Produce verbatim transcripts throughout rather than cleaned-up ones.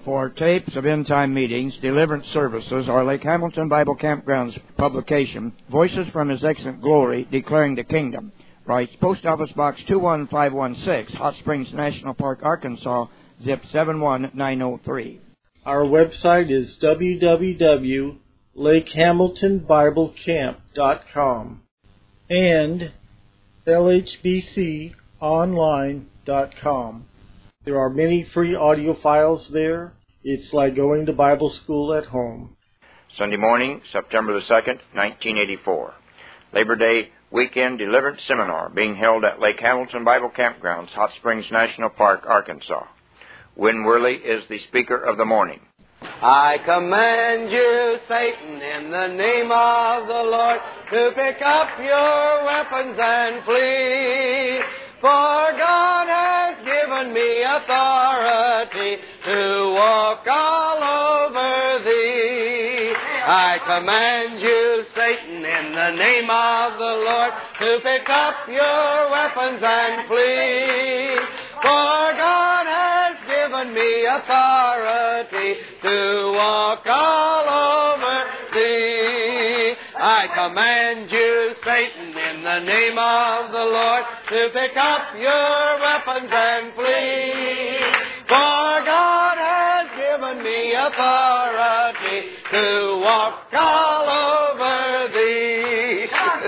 For tapes of end-time meetings, deliverance services, or Lake Hamilton Bible Campground's publication, Voices from His Excellent Glory, Declaring the Kingdom, writes Post Office Box two one five one six, Hot Springs National Park, Arkansas, zip seven one nine oh three. Our website is w w w dot lake hamilton bible camp dot com and l h b c online dot com. There are many free audio files there. It's like going to Bible school at home. Sunday morning, September the second, nineteen eighty-four. Labor Day Weekend Deliverance Seminar being held at Lake Hamilton Bible Campgrounds, Hot Springs National Park, Arkansas. Win Worley is the speaker of the morning. I command you, Satan, in the name of the Lord, to pick up your weapons and flee. For God has given me authority to walk all over thee. I command you, Satan, in the name of the Lord, to pick up your weapons and flee. For God has given me authority to walk all over thee. I command you, Satan, in the name of the Lord, to pick up your weapons and flee. For God has given me authority to walk all over thee.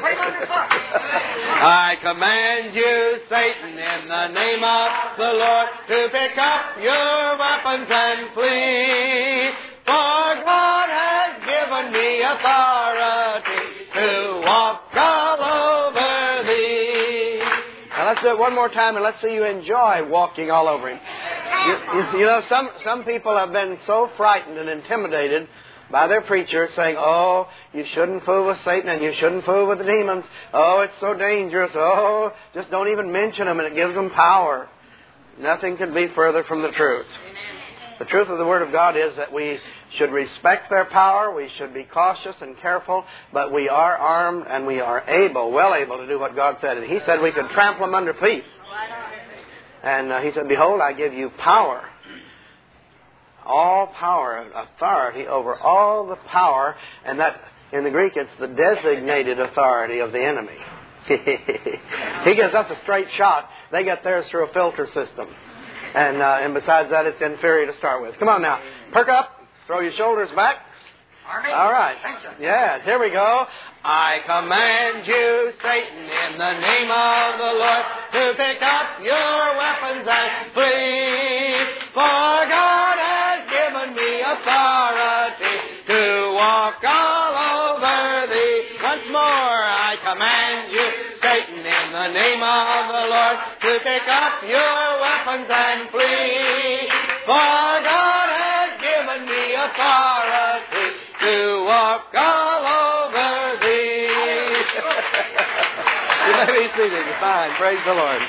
I command you, Satan, in the name of the Lord, to pick up your weapons and flee. For God has given me authority to walk all over thee. Now let's do it one more time and let's see you enjoy walking all over Him. You, you, you know, some, some people have been so frightened and intimidated by their preachers saying, oh, you shouldn't fool with Satan and you shouldn't fool with the demons. Oh, it's so dangerous. Oh, just don't even mention them and it gives them power. Nothing could be further from the truth. The truth of the Word of God is that we should respect their power, we should be cautious and careful, but we are armed and we are able, well able to do what God said. And He said we could trample them under feet. And uh, He said, behold, I give you power. All power, authority over all the power, and that, in the Greek, it's the designated authority of the enemy. He gives us a straight shot. They get theirs through a filter system. And uh, and besides that, it's inferior to start with. Come on now. Perk up. Throw your shoulders back. All right. Yes, here we go. I command you, Satan, in the name of the Lord, to pick up your weapons and flee. For God has given me authority to walk all over thee. Once more, I command you, Satan, in the name of the Lord, to pick up your weapons and flee. For God has given me authority to walk all over thee. You may be seated. Fine. Praise the Lord.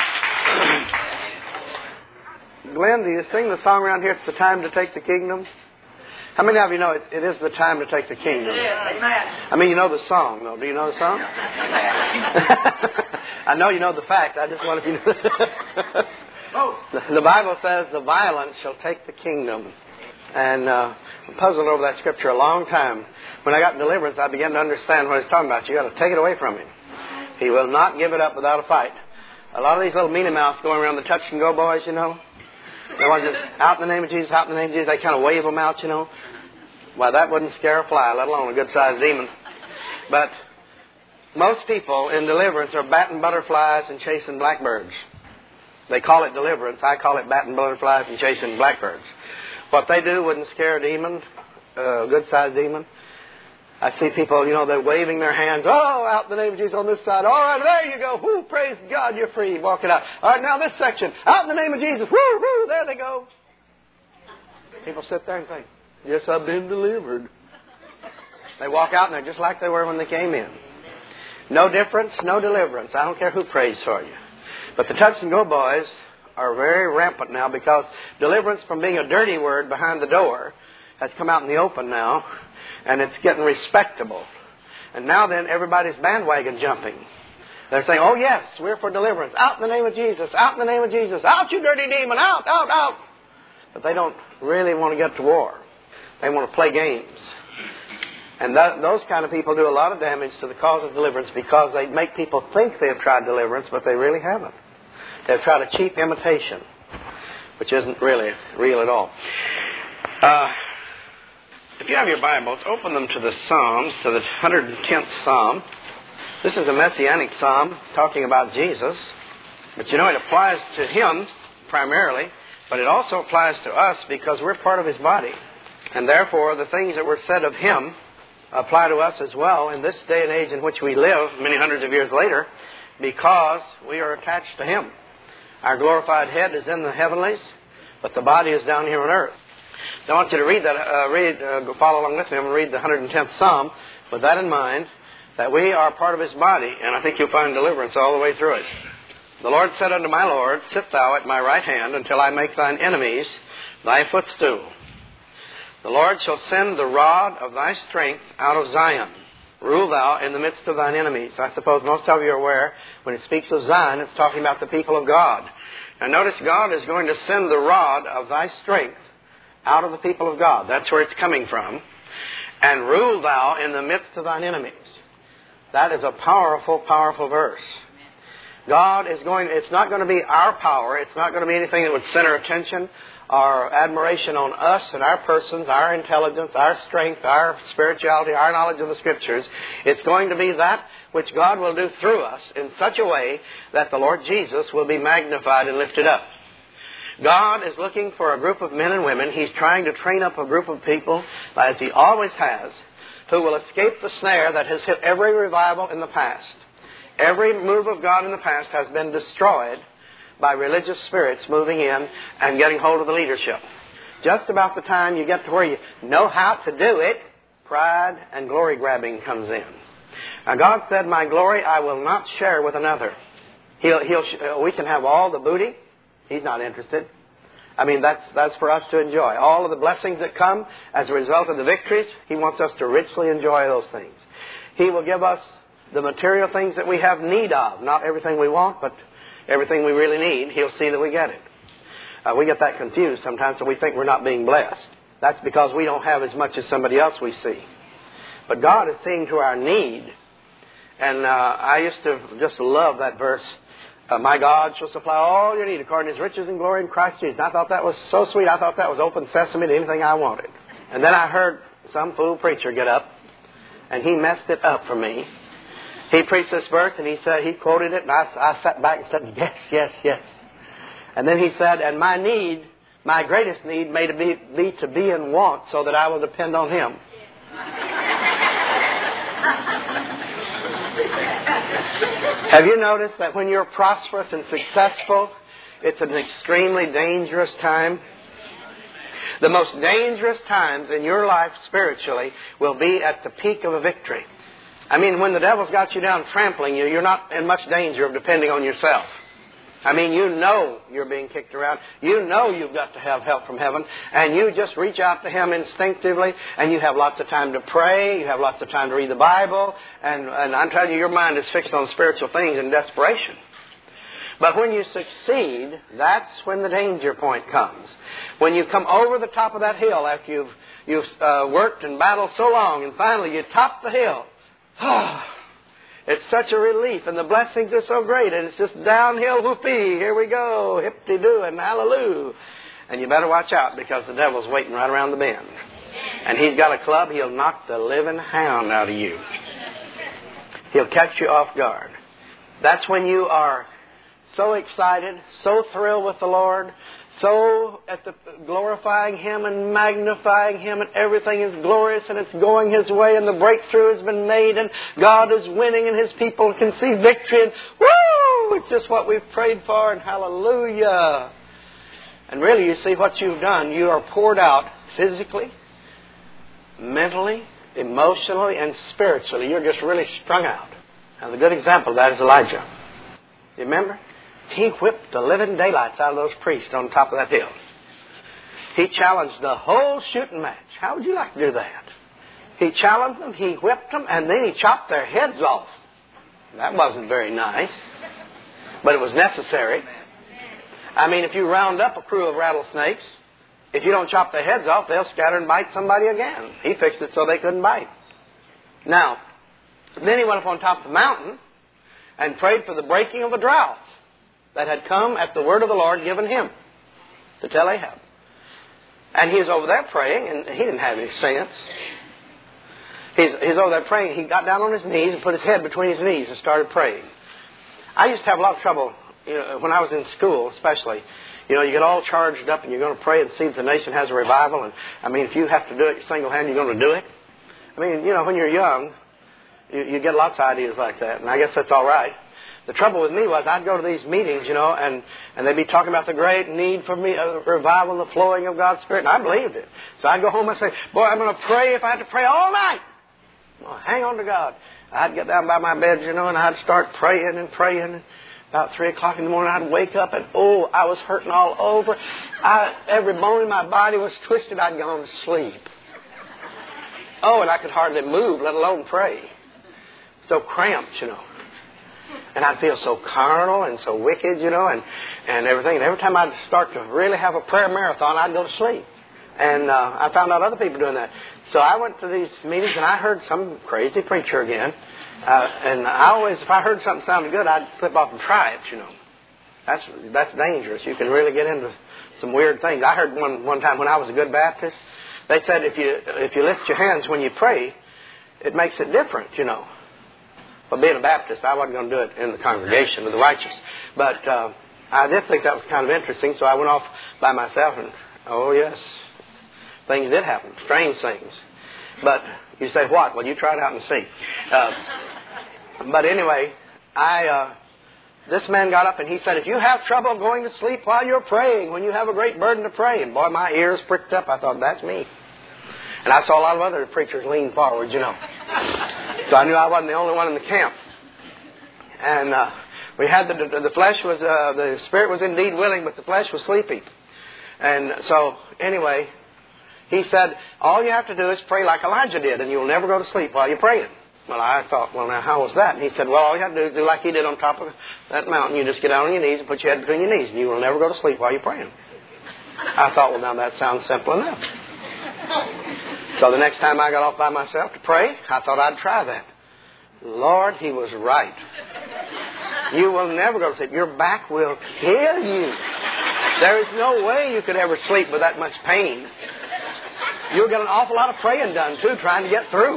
Glenn, do you sing the song around here, It's the Time to Take the Kingdom? How many of you know it, it is the time to take the kingdom? I mean, you know the song, though. Do you know the song? I know you know the fact. I just want to know. The Bible says the violent shall take the kingdom. And uh, I puzzled over that scripture a long time. When I got in deliverance, I began to understand what he's talking about. You got to take it away from him. He will not give it up without a fight. A lot of these little meanie mouths going around the touch and go boys, you know. They want to just out in the name of Jesus, out in the name of Jesus. They kind of wave them out, you know. Well, that wouldn't scare a fly, let alone a good-sized demon. But most people in deliverance are batting butterflies and chasing blackbirds. They call it deliverance. I call it batting butterflies and chasing blackbirds. What they do wouldn't scare a demon, a good-sized demon. I see people, you know, they're waving their hands. Oh, out in the name of Jesus on this side. All right, there you go. Whoo, praise God, you're free. Walk it out. All right, now this section. Out in the name of Jesus. Woo, woo, there they go. People sit there and think, yes, I've been delivered. They walk out and they're just like they were when they came in. No difference, no deliverance. I don't care who prays for you. But the touch and go boys are very rampant now because deliverance from being a dirty word behind the door has come out in the open now, and it's getting respectable. And now then, everybody's bandwagon jumping. They're saying, oh yes, we're for deliverance. Out in the name of Jesus. Out in the name of Jesus. Out, you dirty demon. Out, out, out. but they don't really want to get to war. They want to play games. And that, those kind of people do a lot of damage to the cause of deliverance because they make people think they've tried deliverance, but they really haven't. They've tried a cheap imitation, which isn't really real at all. Uh, if you have your Bibles, open them to the Psalms, to the one hundred tenth Psalm. This is a Messianic Psalm talking about Jesus. But you know, it applies to Him primarily, but it also applies to us because we're part of His body. And therefore, the things that were said of Him apply to us as well in this day and age in which we live, many hundreds of years later, because we are attached to Him. Our glorified head is in the heavenlies, but the body is down here on earth. So I want you to read that, uh, read, uh, follow along with me and read the one hundred tenth Psalm with that in mind, that we are part of His body, and I think you'll find deliverance all the way through it. The Lord said unto my Lord, sit thou at my right hand until I make thine enemies thy footstool. The Lord shall send the rod of thy strength out of Zion. Rule thou in the midst of thine enemies. I suppose most of you are aware, when it speaks of Zion, it's talking about the people of God. Now notice, God is going to send the rod of thy strength out of the people of God. That's where it's coming from. And rule thou in the midst of thine enemies. That is a powerful, powerful verse. God is going, it's not going to be our power. It's not going to be anything that would center attention or admiration on us and our persons, our intelligence, our strength, our spirituality, our knowledge of the Scriptures. It's going to be that which God will do through us in such a way that the Lord Jesus will be magnified and lifted up. God is looking for a group of men and women. He's trying to train up a group of people, as He always has, who will escape the snare that has hit every revival in the past. Every move of God in the past has been destroyed by religious spirits moving in and getting hold of the leadership. Just about the time you get to where you know how to do it, pride and glory grabbing comes in. Now God said, my glory I will not share with another. He'll, he'll, we can have all the booty. He's not interested. I mean, that's, that's for us to enjoy. All of the blessings that come as a result of the victories, He wants us to richly enjoy those things. He will give us the material things that we have need of. Not everything we want, but everything we really need. He'll see that we get it. Uh, we get that confused sometimes, so we think we're not being blessed. That's because we don't have as much as somebody else we see. But God is seeing to our need. And uh, I used to just love that verse. Uh, my God shall supply all your need according to His riches and glory in Christ Jesus. And I thought that was so sweet. I thought that was open sesame to anything I wanted. And then I heard some fool preacher get up, and he messed it up for me. He preached this verse, and he said, he quoted it, and I, I sat back and said, yes, yes, yes. And then he said, and my need, my greatest need may be, be to be in want so that I will depend on Him. Have you noticed that when you're prosperous and successful, it's an extremely dangerous time? The most dangerous times in your life spiritually will be at the peak of a victory. I mean, when the devil's got you down trampling you, you're not in much danger of depending on yourself. I mean, you know you're being kicked around. You know you've got to have help from heaven. And you just reach out to Him instinctively. And you have lots of time to pray. You have lots of time to read the Bible. And, and I'm telling you, your mind is fixed on spiritual things in desperation. But when you succeed, that's when the danger point comes. When you come over the top of that hill after you've, you've uh, worked and battled so long. And finally you top the hill. It's such a relief, and the blessings are so great, and it's just downhill, whoopee, here we go, hip-de-doo and hallelujah. And you better watch out, because the devil's waiting right around the bend. And he's got a club, he'll knock the living hound out of you. He'll catch you off guard. That's when you are so excited, so thrilled with the Lord, so at the glorifying Him and magnifying Him, and everything is glorious and it's going His way, and the breakthrough has been made, and God is winning, and His people can see victory, and woo! It's just what we've prayed for, and hallelujah. And really, you see what you've done. You are poured out physically, mentally, emotionally, and spiritually. You're just really strung out. Now, the good example of that is Elijah. You remember? He whipped the living daylights out of those priests on top of that hill. He challenged the whole shooting match. How would you like to do that? He challenged them, he whipped them, and then he chopped their heads off. That wasn't very nice, but it was necessary. I mean, if you round up a crew of rattlesnakes if you don't chop their heads off, they'll scatter and bite somebody again. He fixed it so they couldn't bite. Now, then he went up on top of the mountain and prayed for the breaking of a drought that had come at the word of the Lord given him to tell Ahab. And he was over there praying, and he didn't have any sense. He's, he's over there praying. He got down on his knees and put his head between his knees and started praying. I used to have a lot of trouble, you know, when I was in school especially. You know, you get all charged up and you're going to pray and see if the nation has a revival. And, I mean, if you have to do it single-handed, you're going to do it. I mean, you know, when you're young, you, you get lots of ideas like that. And I guess that's all right. The trouble with me was I'd go to these meetings, you know, and, and they'd be talking about the great need for me, uh, revival and the flowing of God's Spirit. And I believed it. So I'd go home and say, boy, I'm going to pray if I have to pray all night. Well, hang on to God. I'd get down by my bed, you know, and I'd start praying and praying. About three o'clock in the morning, I'd wake up and, oh, I was hurting all over. I, every bone in my body was twisted. I'd gone to sleep. Oh, and I could hardly move, let alone pray. So cramped, you know. And I'd feel so carnal and so wicked, you know, and, and everything. And every time I'd start to really have a prayer marathon, I'd go to sleep. And uh, I found out other people doing that. So I went to these meetings, and I heard some crazy preacher again. Uh, and I always, if I heard something sounded good, I'd flip off and try it, you know. That's that's dangerous. You can really get into some weird things. I heard one one time when I was a good Baptist, they said if you if you lift your hands when you pray, it makes it different, you know. But being a Baptist, I wasn't going to do it in the congregation of the righteous. But uh, I did think that was kind of interesting, so I went off by myself, and, oh, yes, things did happen, strange things. But you say, what? Well, you try it out and see. Uh, but anyway, I uh, this man got up and he said, if you have trouble going to sleep while you're praying, when you have a great burden to pray, and boy, my ears pricked up. I thought, that's me. And I saw a lot of other preachers lean forward, you know. So I knew I wasn't the only one in the camp. And uh, we had the, the, the flesh was, uh, the spirit was indeed willing, but the flesh was sleepy. And so, anyway, he said, all you have to do is pray like Elijah did, and you'll never go to sleep while you're praying. Well, I thought, well, now, how was that? And he said, well, all you have to do is do like he did on top of that mountain. You just get down on your knees and put your head between your knees, and you will never go to sleep while you're praying. I thought, well, now that sounds simple enough. So the next time I got off by myself to pray, I thought I'd try that. Lord, he was right. You will never go to sleep. Your back will kill you. There is no way you could ever sleep with that much pain. You'll get an awful lot of praying done, too, trying to get through.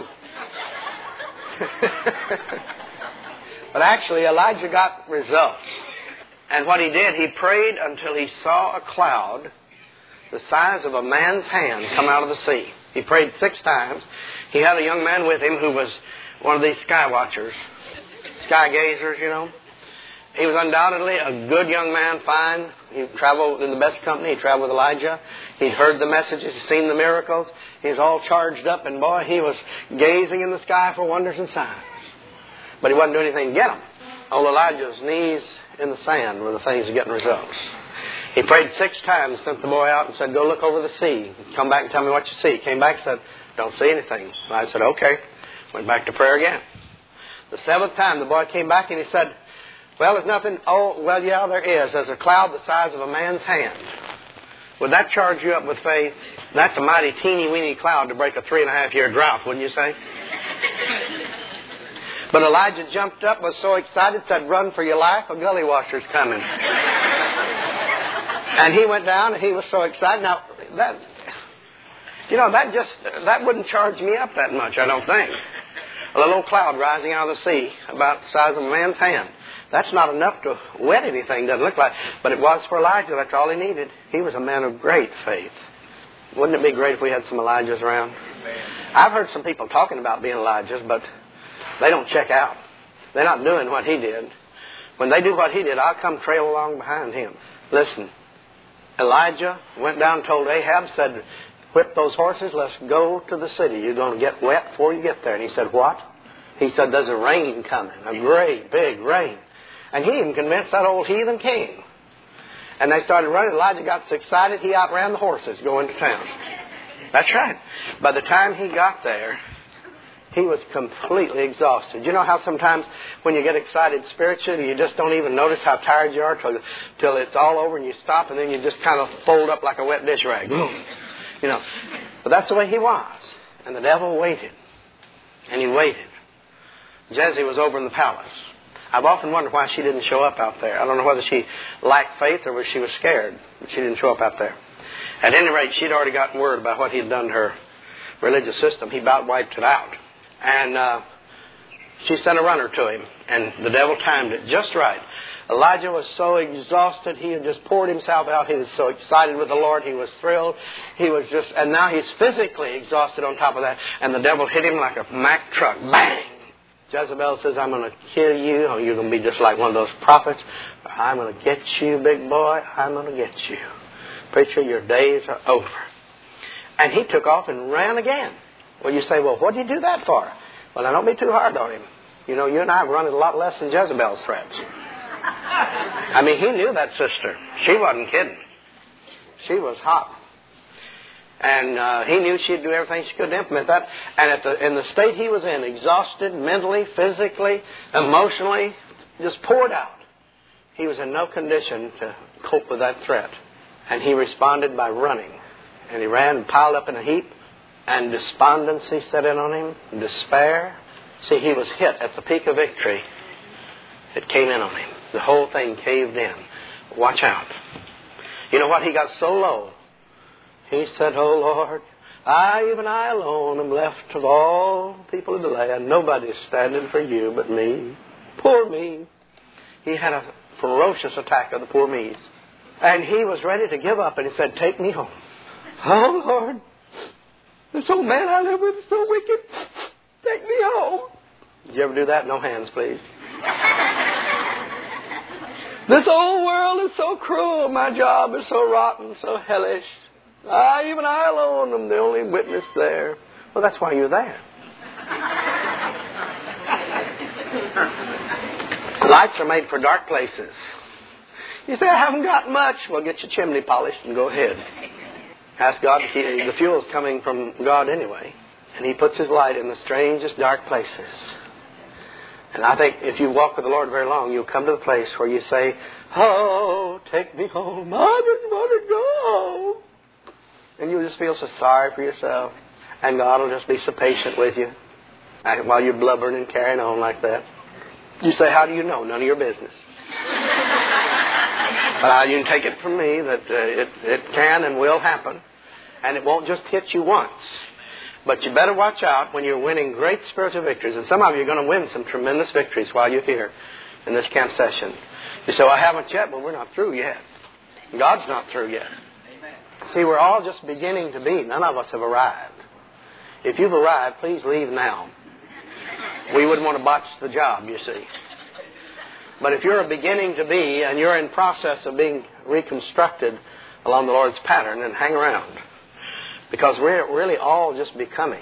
But actually, Elijah got results. And what he did, he prayed until he saw a cloud the size of a man's hand come out of the sea. He prayed six times. He had a young man with him who was one of these sky watchers, sky gazers, you know. He was undoubtedly a good young man, fine. He traveled in the best company. He traveled with Elijah. He'd heard the messages. He'd seen the miracles. He was all charged up, and boy, he was gazing in the sky for wonders and signs. But he wasn't doing anything to get them. Old Elijah's knees in the sand were the things of getting results. He prayed six times, sent the boy out and said, go look over the sea. Come back and tell me what you see. Came back and said, don't see anything. I said, okay. Went back to prayer again. The seventh time, the boy came back and he said, well, there's nothing. Oh, well, yeah, there is. There's a cloud the size of a man's hand. Would that charge you up with faith? That's a mighty teeny-weeny cloud to break a three-and-a-half-year drought, wouldn't you say? But Elijah jumped up, was so excited, said, run for your life, a gully washer's coming. And he went down, and he was so excited. Now, that, you know, that just, that wouldn't charge me up that much, I don't think. A little cloud rising out of the sea, about the size of a man's hand. That's not enough to wet anything, doesn't look like. But it was for Elijah. That's all he needed. He was a man of great faith. Wouldn't it be great if we had some Elijahs around? I've heard some people talking about being Elijahs, but they don't check out. They're not doing what he did. When they do what he did, I'll come trail along behind him. Listen, Elijah went down and told Ahab, said, whip those horses, let's go to the city. You're going to get wet before you get there. And he said, what? He said, there's a rain coming, a great big rain. And he even convinced that old heathen king. And they started running. Elijah got so excited, he outran the horses going to town. That's right. By the time he got there, He was completely exhausted. You know how sometimes when you get excited spiritually, you just don't even notice how tired you are till, till it's all over and you stop and then you just kind of fold up like a wet dish rag. You know. But that's the way he was. And the devil waited. And he waited. Jesse was over in the palace. I've often wondered why she didn't show up out there. I don't know whether she lacked faith or whether she was scared, but she didn't show up out there. At any rate, she'd already gotten word about what he'd done to her religious system. He about wiped it out. And uh, she sent a runner to him, and the devil timed it just right. Elijah was so exhausted, he had just poured himself out. He was so excited with the Lord, he was thrilled. He was just, and now he's physically exhausted on top of that. And the devil hit him like a Mack truck. Bang! Jezebel says, I'm going to kill you. Oh, you're going to be just like one of those prophets. I'm going to get you, big boy. I'm going to get you. Preacher, your days are over. And he took off and ran again. Well, you say, well, what did you do that for? Well, now don't be too hard on him. You know, you and I have run it a lot less than Jezebel's threats. I mean, he knew that sister. She wasn't kidding. She was hot. And uh, he knew she'd do everything she could to implement that. And at the, in the state he was in, exhausted mentally, physically, emotionally, just poured out, he was in no condition to cope with that threat. And he responded by running. And he ran and piled up in a heap. And despondency set in on him. Despair. See, he was hit at the peak of victory. It came in on him. The whole thing caved in. Watch out. You know what? He got so low. He said, oh, Lord, I, even I alone, am left of all people of the land. Nobody's standing for you but me. Poor me. He had a ferocious attack of the poor me's. And he was ready to give up, and he said, take me home. Oh, Lord, this old man I live with is so wicked. Take me home. Did you ever do that? No hands, please. This old world is so cruel. My job is so rotten, so hellish. I, even I alone, am the only witness there. Well, that's why you're there. Lights are made for dark places. You say, I haven't got much. Well, get your chimney polished and go ahead. Ask God to keep, the fuel's coming from God anyway. And He puts His light in the strangest dark places. And I think if you walk with the Lord very long, you'll come to the place where you say, oh, take me home. I just want to go. And you'll just feel so sorry for yourself. And God will just be so patient with you while you're blubbering and carrying on like that. You say, how do you know? None of your business. But uh, you can take it from me that uh, it, it can and will happen. And it won't just hit you once. But you better watch out when you're winning great spiritual victories. And some of you are going to win some tremendous victories while you're here in this camp session. You say, well, I haven't yet. Well, we're not through yet. God's not through yet. See, we're all just beginning to be. None of us have arrived. If you've arrived, please leave now. We wouldn't want to botch the job, you see. But if you're beginning to be and you're in process of being reconstructed along the Lord's pattern, then hang around. Because we're really all just becoming.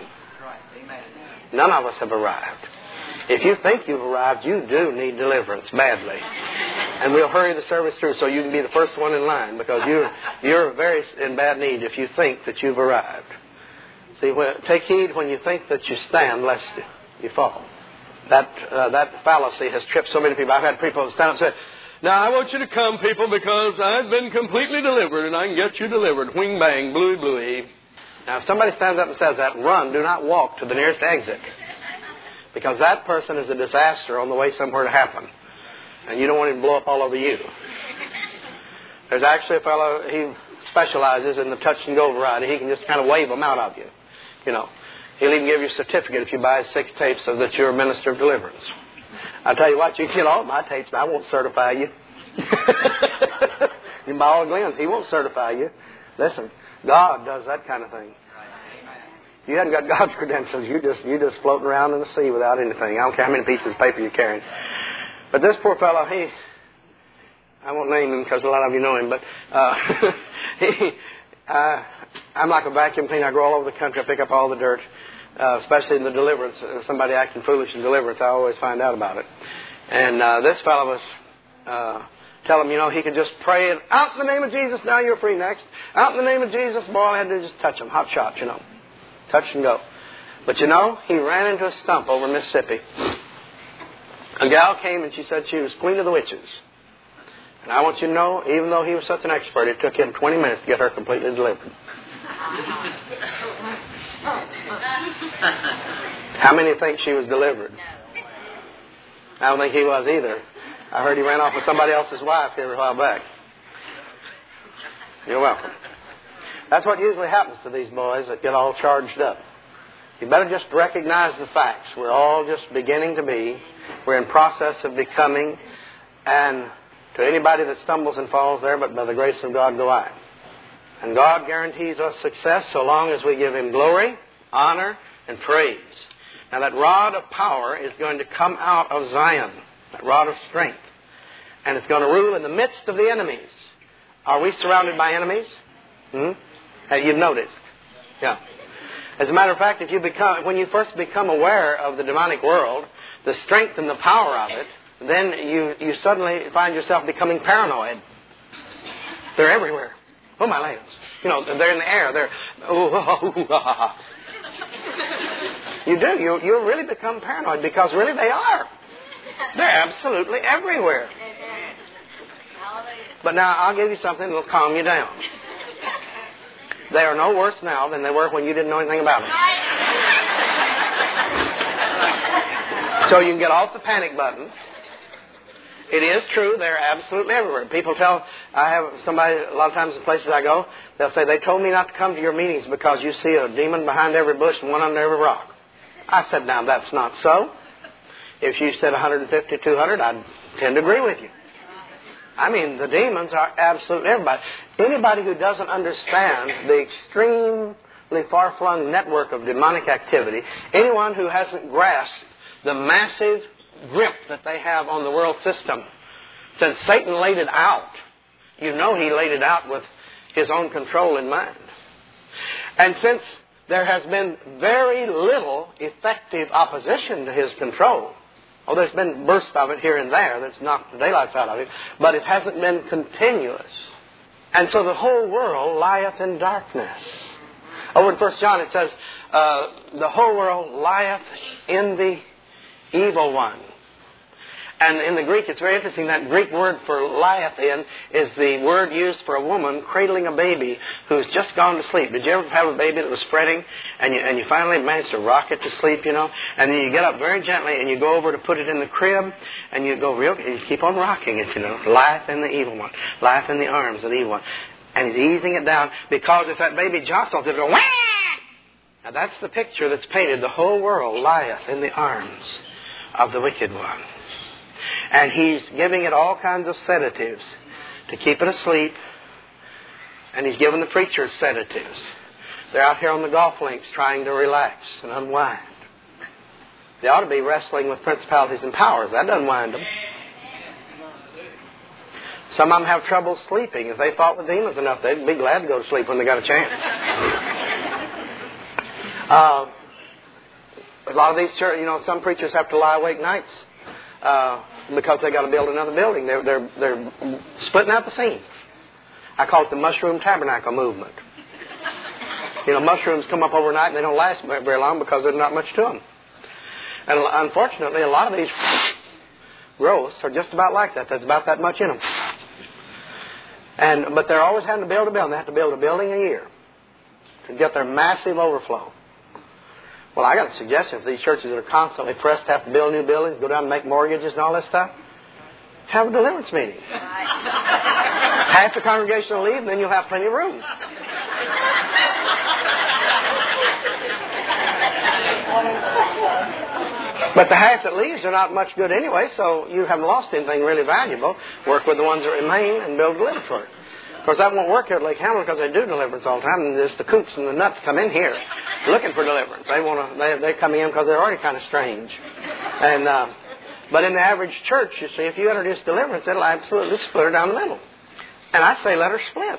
None of us have arrived. If you think you've arrived, you do need deliverance badly. And we'll hurry the service through so you can be the first one in line, because you're, you're very in bad need if you think that you've arrived. See, when, take heed when you think that you stand, lest you fall. That, uh, that fallacy has tripped so many people. I've had people stand up and say, now I want you to come, people, because I've been completely delivered and I can get you delivered. Whing, bang, bluey, bluey. Now, if somebody stands up and says that, run. Do not walk to the nearest exit. Because that person is a disaster on the way somewhere to happen. And you don't want him to blow up all over you. There's actually a fellow, he specializes in the touch-and-go variety. He can just kind of wave them out of you. You know, he'll even give you a certificate if you buy six tapes so that you're a minister of deliverance. I'll tell you what, you can get all my tapes, and I won't certify you. You can buy all Glenn's. He won't certify you. Listen, God does that kind of thing. You haven't got God's credentials. You just you just floating around in the sea without anything. I don't care how many pieces of paper you're carrying. But this poor fellow, he, I won't name him because a lot of you know him, but uh, he, uh, I'm like a vacuum cleaner. I go all over the country. I pick up all the dirt, uh, especially in the deliverance. If somebody acting foolish in deliverance, I always find out about it. And uh, this fellow was uh, tell him, you know, he could just pray and out in the name of Jesus, now you're free next. Out in the name of Jesus, boy, all I had to do was just touch him. Hot shot, you know. Touch and go. But you know, he ran into a stump over Mississippi. A gal came and she said she was queen of the witches. And I want you to know, even though he was such an expert, it took him twenty minutes to get her completely delivered. How many think she was delivered? I don't think he was either. I heard he ran off with somebody else's wife here a while back. You're welcome. That's what usually happens to these boys that get all charged up. You better just recognize the facts. We're all just beginning to be. We're in process of becoming. And to anybody that stumbles and falls there, but by the grace of God go I. And God guarantees us success so long as we give Him glory, honor, and praise. Now that rod of power is going to come out of Zion. That rod of strength. And it's going to rule in the midst of the enemies. Are we surrounded by enemies? Hmm? Have you noticed? Yeah. As a matter of fact, if you become, when you first become aware of the demonic world, the strength and the power of it, then you, you suddenly find yourself becoming paranoid. They're everywhere. Oh, my lands. You know, they're in the air. They're... Oh, oh, oh, oh. You do. You, you really become paranoid because really they are. They're absolutely everywhere. But now I'll give you something that will calm you down. They are no worse now than they were when you didn't know anything about them. So you can get off the panic button. It is true, they're absolutely everywhere. People tell, I have somebody, a lot of times in places I go, they'll say, they told me not to come to your meetings because you see a demon behind every bush and one under every rock. I said, now that's not so. If you said one hundred fifty, two hundred, I'd tend to agree with you. I mean, the demons are absolutely everybody. Anybody who doesn't understand the extremely far-flung network of demonic activity, anyone who hasn't grasped the massive grip that they have on the world system, since Satan laid it out, you know he laid it out with his own control in mind. And since there has been very little effective opposition to his control, oh, there's been bursts of it here and there that's knocked the daylights out of it, but it hasn't been continuous. And so the whole world lieth in darkness. Over in First John it says, uh, the whole world lieth in the evil one. And in the Greek, it's very interesting, that Greek word for lieth in is the word used for a woman cradling a baby who's just gone to sleep. Did you ever have a baby that was fretting and you, and you finally managed to rock it to sleep, you know? And then you get up very gently and you go over to put it in the crib and you go real, you keep on rocking it, you know. Lieth in the evil one. Lieth in the arms of the evil one. And he's easing it down because if that baby jostles, it'll go, wah! Now that's the picture that's painted. The whole world lieth in the arms of the wicked one. And he's giving it all kinds of sedatives to keep it asleep. And he's giving the preachers sedatives. They're out here on the golf links trying to relax and unwind. They ought to be wrestling with principalities and powers. That doesn't wind them. Some of them have trouble sleeping. If they fought with demons enough, they'd be glad to go to sleep when they got a chance. uh, a lot of these church, you know, some preachers have to lie awake nights. Uh, because they got to build another building. They're, they're, they're splitting out the seams. I call it the mushroom tabernacle movement. You know, mushrooms come up overnight and they don't last very long because there's not much to them. And unfortunately, a lot of these growths are just about like that. There's about that much in them. And, but they're always having to build a building. They have to build a building a year to get their massive overflow. Well, I got a suggestion for these churches that are constantly pressed to have to build new buildings, go down and make mortgages and all that stuff. Have a deliverance meeting. Half the congregation will leave, and then you'll have plenty of room. But the half that leaves are not much good anyway, so you haven't lost anything really valuable. Work with the ones that remain and build deliverance work. Of course, that won't work here at Lake Hamilton because they do deliverance all the time, and just the coots and the nuts come in here looking for deliverance. They want to. They, they're coming in because they're already kind of strange. And uh, but in the average church, you see, if you introduce deliverance, it'll absolutely split her down the middle. And I say, let her split.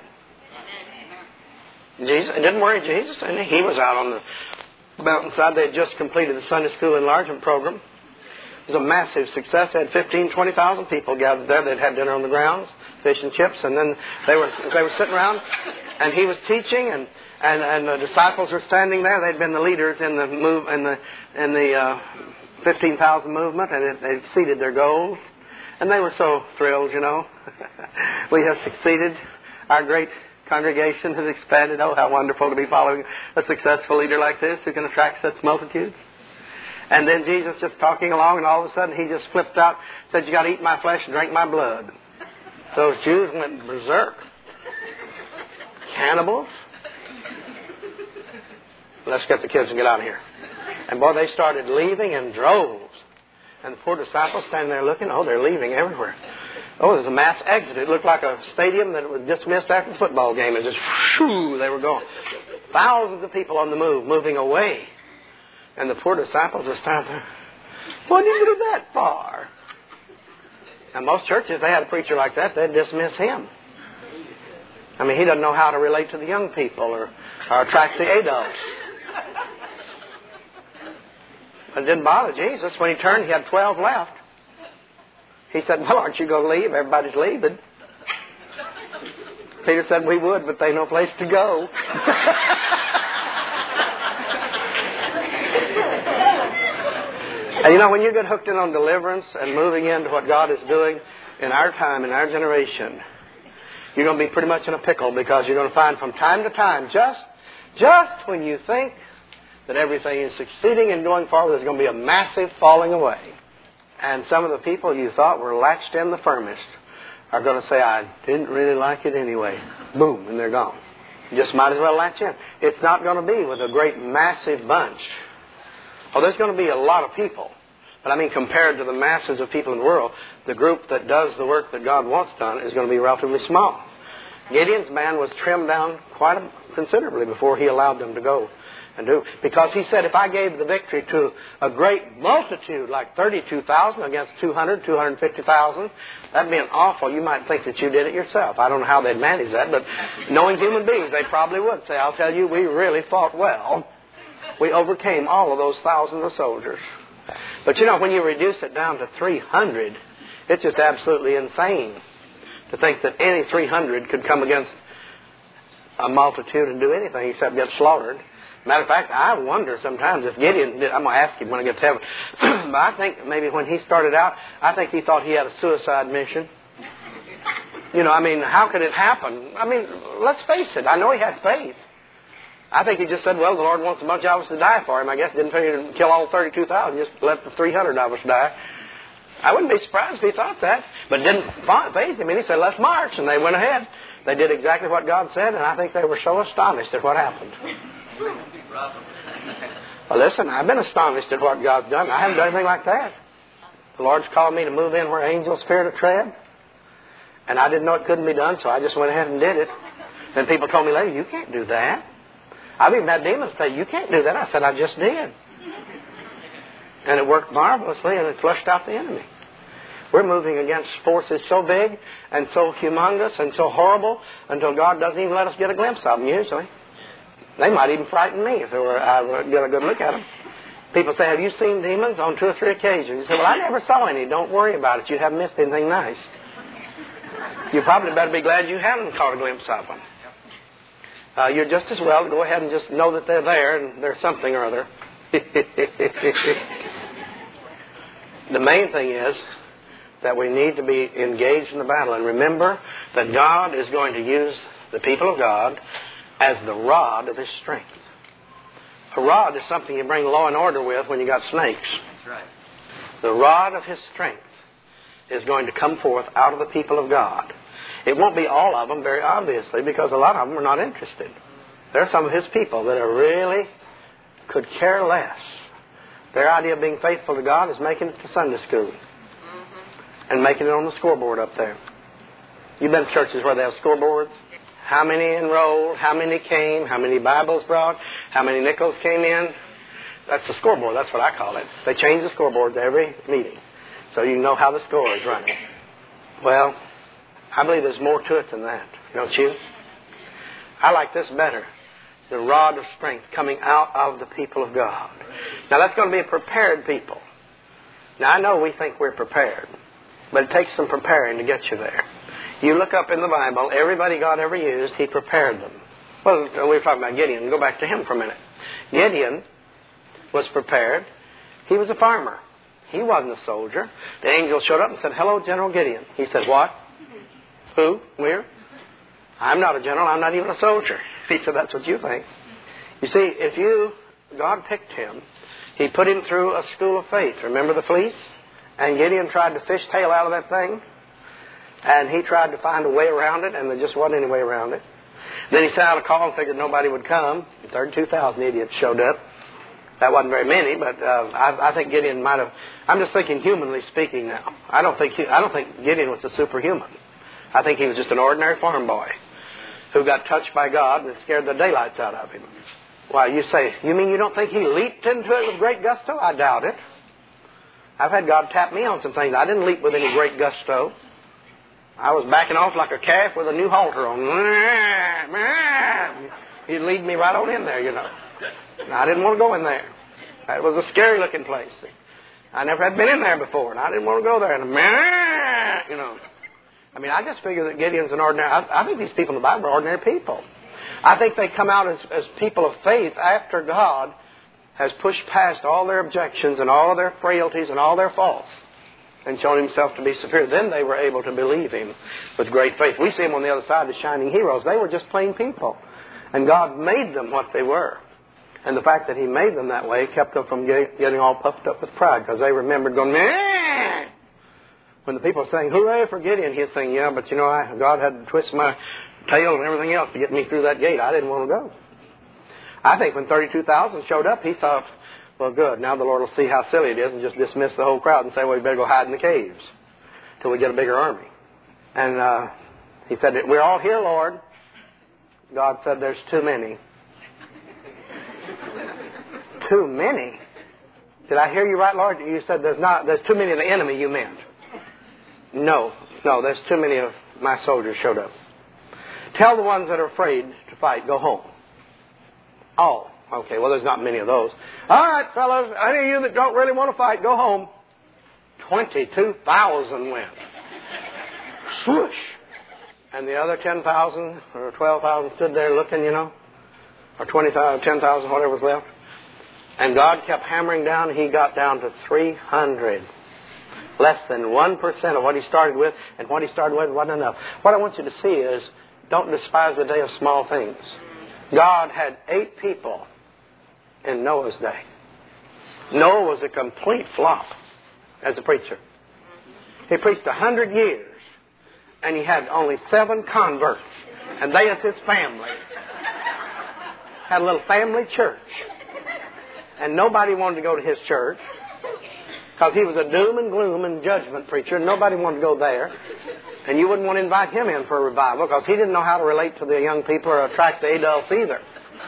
Jesus, it didn't worry Jesus, and he was out on the mountainside. They had just completed the Sunday School enlargement program. It was a massive success. They had fifteen, twenty thousand people gathered there. They'd had dinner on the grounds, fish and chips, and then they were they were sitting around, and he was teaching, and And, and the disciples were standing there. They'd been the leaders in the move in the in the uh, fifteen thousand movement, and it, they exceeded their goals. And they were so thrilled, you know. We have succeeded. Our great congregation has expanded. Oh, how wonderful to be following a successful leader like this who can attract such multitudes. And then Jesus just talking along, and all of a sudden he just flipped out, said, "You got to eat my flesh and drink my blood." Those Jews went berserk. Cannibals? Let's get the kids and get out of here. And boy, they started leaving in droves. And the poor disciples standing there looking, oh, they're leaving everywhere. Oh, there's a mass exit. It looked like a stadium that was dismissed after the football game. And just, shoo, they were gone. Thousands of people on the move, moving away. And the poor disciples were standing there. Why did you go that far? And most churches, if they had a preacher like that, they'd dismiss him. I mean, he doesn't know how to relate to the young people or, or attract the adults. But it didn't bother Jesus. When he turned, he had twelve left. He said, "Well, aren't you going to leave? Everybody's leaving." Peter said, "We would, but they no place to go." And you know, when you get hooked in on deliverance and moving into what God is doing in our time, in our generation, you're going to be pretty much in a pickle, because you're going to find from time to time, just, just when you think that everything is succeeding and going forward, there's going to be a massive falling away. And some of the people you thought were latched in the firmest are going to say, "I didn't really like it anyway." Boom, and they're gone. You just might as well latch in. It's not going to be with a great massive bunch. Oh, there's going to be a lot of people. But I mean, compared to the masses of people in the world, the group that does the work that God wants done is going to be relatively small. Gideon's band was trimmed down quite considerably before he allowed them to go and do. Because he said, if I gave the victory to a great multitude, like thirty-two thousand against two hundred, two hundred fifty thousand, that'd be an awful, you might think that you did it yourself. I don't know how they'd manage that, but knowing human beings, they probably would say, "I'll tell you, we really fought well. We overcame all of those thousands of soldiers." But you know, when you reduce it down to three hundred, it's just absolutely insane to think that any three hundred could come against a multitude and do anything except get slaughtered. Matter of fact, I wonder sometimes if Gideon did. I'm going to ask him when I get to heaven. But I think maybe when he started out, I think he thought he had a suicide mission. You know, I mean, how could it happen? I mean, let's face it. I know he had faith. I think he just said, well, the Lord wants a bunch of us to die for him. I guess didn't figure to kill all thirty-two thousand, just let the three hundred of us die. I wouldn't be surprised if he thought that, but didn't faze him. And he said, "Let's march." And they went ahead. They did exactly what God said, and I think they were so astonished at what happened. Well, listen, I've been astonished at what God's done. I haven't done anything like that. The Lord's called me to move in where angels fear to tread, and I didn't know it couldn't be done, so I just went ahead and did it. Then people told me later, "You can't do that." I've even had demons say, "You can't do that." I said, "I just did." And it worked marvelously, and it flushed out the enemy. We're moving against forces so big and so humongous and so horrible until God doesn't even let us get a glimpse of them usually. They might even frighten me if they were, I were to get a good look at them. People say, "Have you seen demons?" On two or three occasions. You say, "Well, I never saw any." Don't worry about it. You haven't missed anything nice. You probably better be glad you haven't caught a glimpse of them. Uh, you're just as well to go ahead and just know that they're there and there's something or other. The main thing is that we need to be engaged in the battle. And remember that God is going to use the people of God as the rod of His strength. A rod is something you bring law and order with when you got snakes. That's right. The rod of His strength is going to come forth out of the people of God. It won't be all of them, very obviously, because a lot of them are not interested. There are some of His people that are really could care less. Their idea of being faithful to God is making it to Sunday school mm-hmm. and making it on the scoreboard up there. You've been to churches where they have scoreboards? How many enrolled? How many came? How many Bibles brought? How many nickels came in? That's the scoreboard. That's what I call it. They change the scoreboard every meeting so you know how the score is running. Well, I believe there's more to it than that, don't you? I like this better. The rod of strength coming out of the people of God. Now, that's going to be a prepared people. Now, I know we think we're prepared, but it takes some preparing to get you there. You look up in the Bible, everybody God ever used, He prepared them. Well, we were talking about Gideon. Go back to him for a minute. Gideon was prepared. He was a farmer. He wasn't a soldier. The angel showed up and said, "Hello, General Gideon." He said, "What? Who? Where? I'm not a general. I'm not even a soldier." He said, "That's what you think." You see, if you, God picked him, He put him through a school of faith. Remember the fleece? And Gideon tried to fish tail out of that thing. And he tried to find a way around it, and there just wasn't any way around it. Then he sent out a call and figured nobody would come. thirty-two thousand idiots showed up. That wasn't very many, but uh, I, I think Gideon might have. I'm just thinking humanly speaking now. I don't think he, I don't think Gideon was a superhuman. I think he was just an ordinary farm boy who got touched by God and it scared the daylights out of him. Why, you say, you mean you don't think he leaped into it with great gusto? I doubt it. I've had God tap me on some things. I didn't leap with any great gusto. I was backing off like a calf with a new halter on. He'd lead me right on in there, you know. I didn't want to go in there. That was a scary looking place. I never had been in there before, and I didn't want to go there. And you know, I mean, I just figure that Gideon's an ordinary. I, I think these people in the Bible are ordinary people. I think they come out as, as people of faith after God has pushed past all their objections and all of their frailties and all their faults and shown Himself to be superior. Then they were able to believe Him with great faith. We see them on the other side as shining heroes. They were just plain people, and God made them what they were. And the fact that He made them that way kept them from getting all puffed up with pride, because they remembered going, meh! When the people were saying, hooray for Gideon, he was saying, yeah, but you know, I, God had to twist my tail and everything else to get me through that gate. I didn't want to go. I think when thirty-two thousand showed up, he thought, well, good, now the Lord will see how silly it is and just dismiss the whole crowd and say, well, we better go hide in the caves till we get a bigger army. And uh, he said, we're all here, Lord. God said, there's too many. Too many? Did I hear you right, Lord? You said there's not. There's too many of the enemy, you meant. No. No, there's too many of my soldiers showed up. Tell the ones that are afraid to fight, go home. Oh, okay, well, there's not many of those. All right, fellas, any of you that don't really want to fight, go home. twenty-two thousand went. Swoosh. And the other ten thousand or twelve thousand stood there looking, you know, or twenty thousand, ten thousand, whatever was left. And God kept hammering down. He got down to three hundred. Less than one percent of what He started with, and what He started with wasn't enough. What I want you to see is, don't despise the day of small things. God had eight people in Noah's day. Noah was a complete flop as a preacher. He preached a hundred years, and he had only seven converts, and they as his family. Had a little family church. And nobody wanted to go to his church because he was a doom and gloom and judgment preacher. And nobody wanted to go there. And you wouldn't want to invite him in for a revival because he didn't know how to relate to the young people or attract the adults either.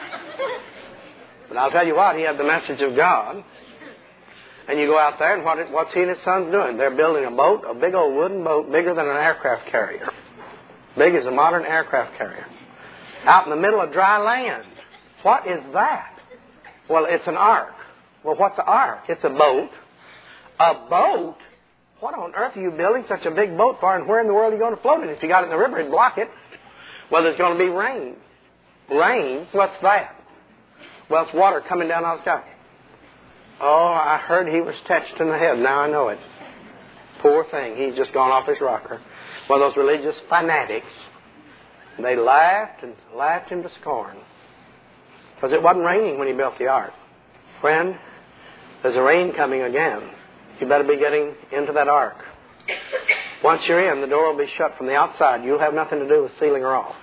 But I'll tell you what, he had the message of God. And you go out there, and what, what's he and his sons doing? They're building a boat, a big old wooden boat, bigger than an aircraft carrier. Big as a modern aircraft carrier. Out in the middle of dry land. What is that? Well, it's an ark. Well, what's an ark? It's a boat. A boat? What on earth are you building such a big boat for, and where in the world are you going to float it? If you got it in the river, it'd block it. Well, there's going to be rain. Rain? What's that? Well, it's water coming down out of the sky. Oh, I heard he was touched in the head. Now I know it. Poor thing. He's just gone off his rocker. Well, those religious fanatics, they laughed and laughed him to scorn. Because it wasn't raining when he built the ark. Friend, there's a rain coming again. You better be getting into that ark. Once you're in, the door will be shut from the outside. You'll have nothing to do with sealing her off.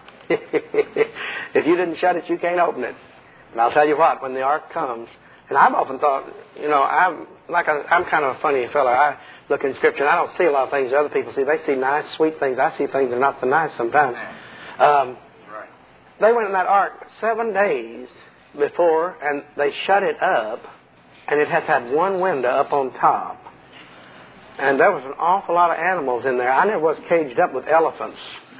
If you didn't shut it, you can't open it. And I'll tell you what, when the ark comes, and I've often thought, you know, I'm like a, I'm kind of a funny fellow. I look in Scripture, and I don't see a lot of things other people see. They see nice, sweet things. I see things that are not so nice sometimes. Um, they went in that ark seven days before, and they shut it up, and it has had one window up on top. And there was an awful lot of animals in there. I never was caged up with elephants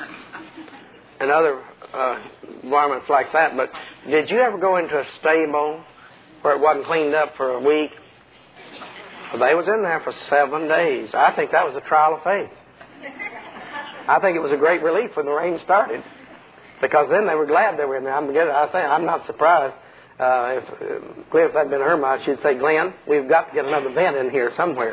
and other uh, varmints like that, but did you ever go into a stable where it wasn't cleaned up for a week? Well, they was in there for seven days. I think that was a trial of faith. I think it was a great relief when the rain started. Because then they were glad they were in there. I'm, I say, I'm not surprised. Uh, if uh, Glenn, if that had been her mouth, she'd say, Glenn, we've got to get another vent in here somewhere.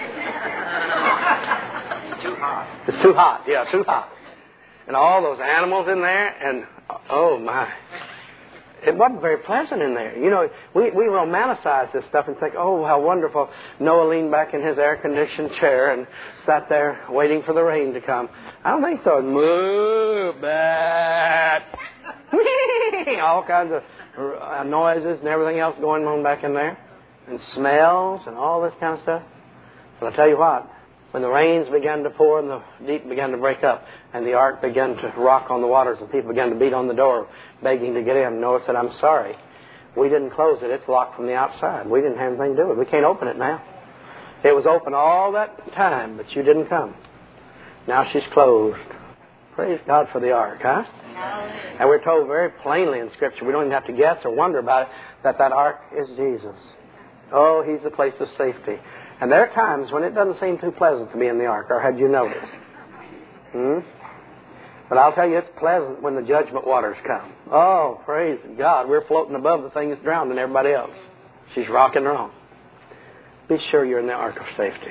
It's too hot. It's too hot, yeah, too hot. And all those animals in there, and oh my. It wasn't very pleasant in there. You know, we, we romanticize this stuff and think, oh, how wonderful. Noah leaned back in his air-conditioned chair and sat there waiting for the rain to come. I don't think so. Moo, bat. All kinds of uh, noises and everything else going on back in there. And smells and all this kind of stuff. But I'll tell you what. When the rains began to pour and the deep began to break up and the ark began to rock on the waters and people began to beat on the door begging to get in, Noah said, I'm sorry. We didn't close it. It's locked from the outside. We didn't have anything to do with it. We can't open it now. It was open all that time, but you didn't come. Now she's closed. Praise God for the ark, huh? And we're told very plainly in Scripture, we don't even have to guess or wonder about it, that that ark is Jesus. Oh, He's the place of safety. And there are times when it doesn't seem too pleasant to be in the ark, or had you noticed? Hmm? But I'll tell you, it's pleasant when the judgment waters come. Oh, praise God. We're floating above the thing that's drowning everybody else. She's rocking wrong. Be sure you're in the ark of safety.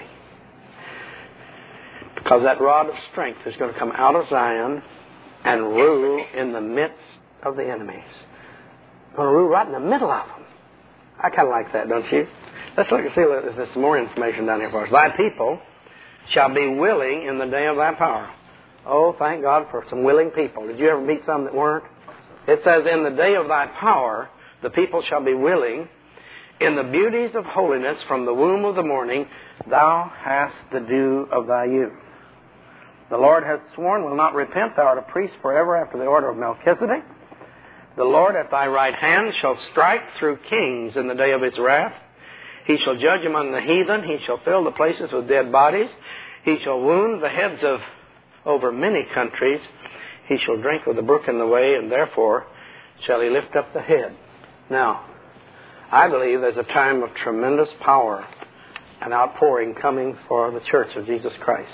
Because that rod of strength is going to come out of Zion and rule in the midst of the enemies. Going to rule right in the middle of them. I kind of like that, don't you? Let's look and see if there's some more information down here for us. Thy people shall be willing in the day of thy power. Oh, thank God for some willing people. Did you ever meet some that weren't? It says, in the day of thy power, the people shall be willing. In the beauties of holiness from the womb of the morning, thou hast the dew of thy youth. The Lord hath sworn, will not repent. Thou art a priest forever after the order of Melchizedek. The Lord at thy right hand shall strike through kings in the day of his wrath. He shall judge among the heathen. He shall fill the places with dead bodies. He shall wound the heads of over many countries. He shall drink of the brook in the way, and therefore shall he lift up the head. Now, I believe there's a time of tremendous power and outpouring coming for the church of Jesus Christ.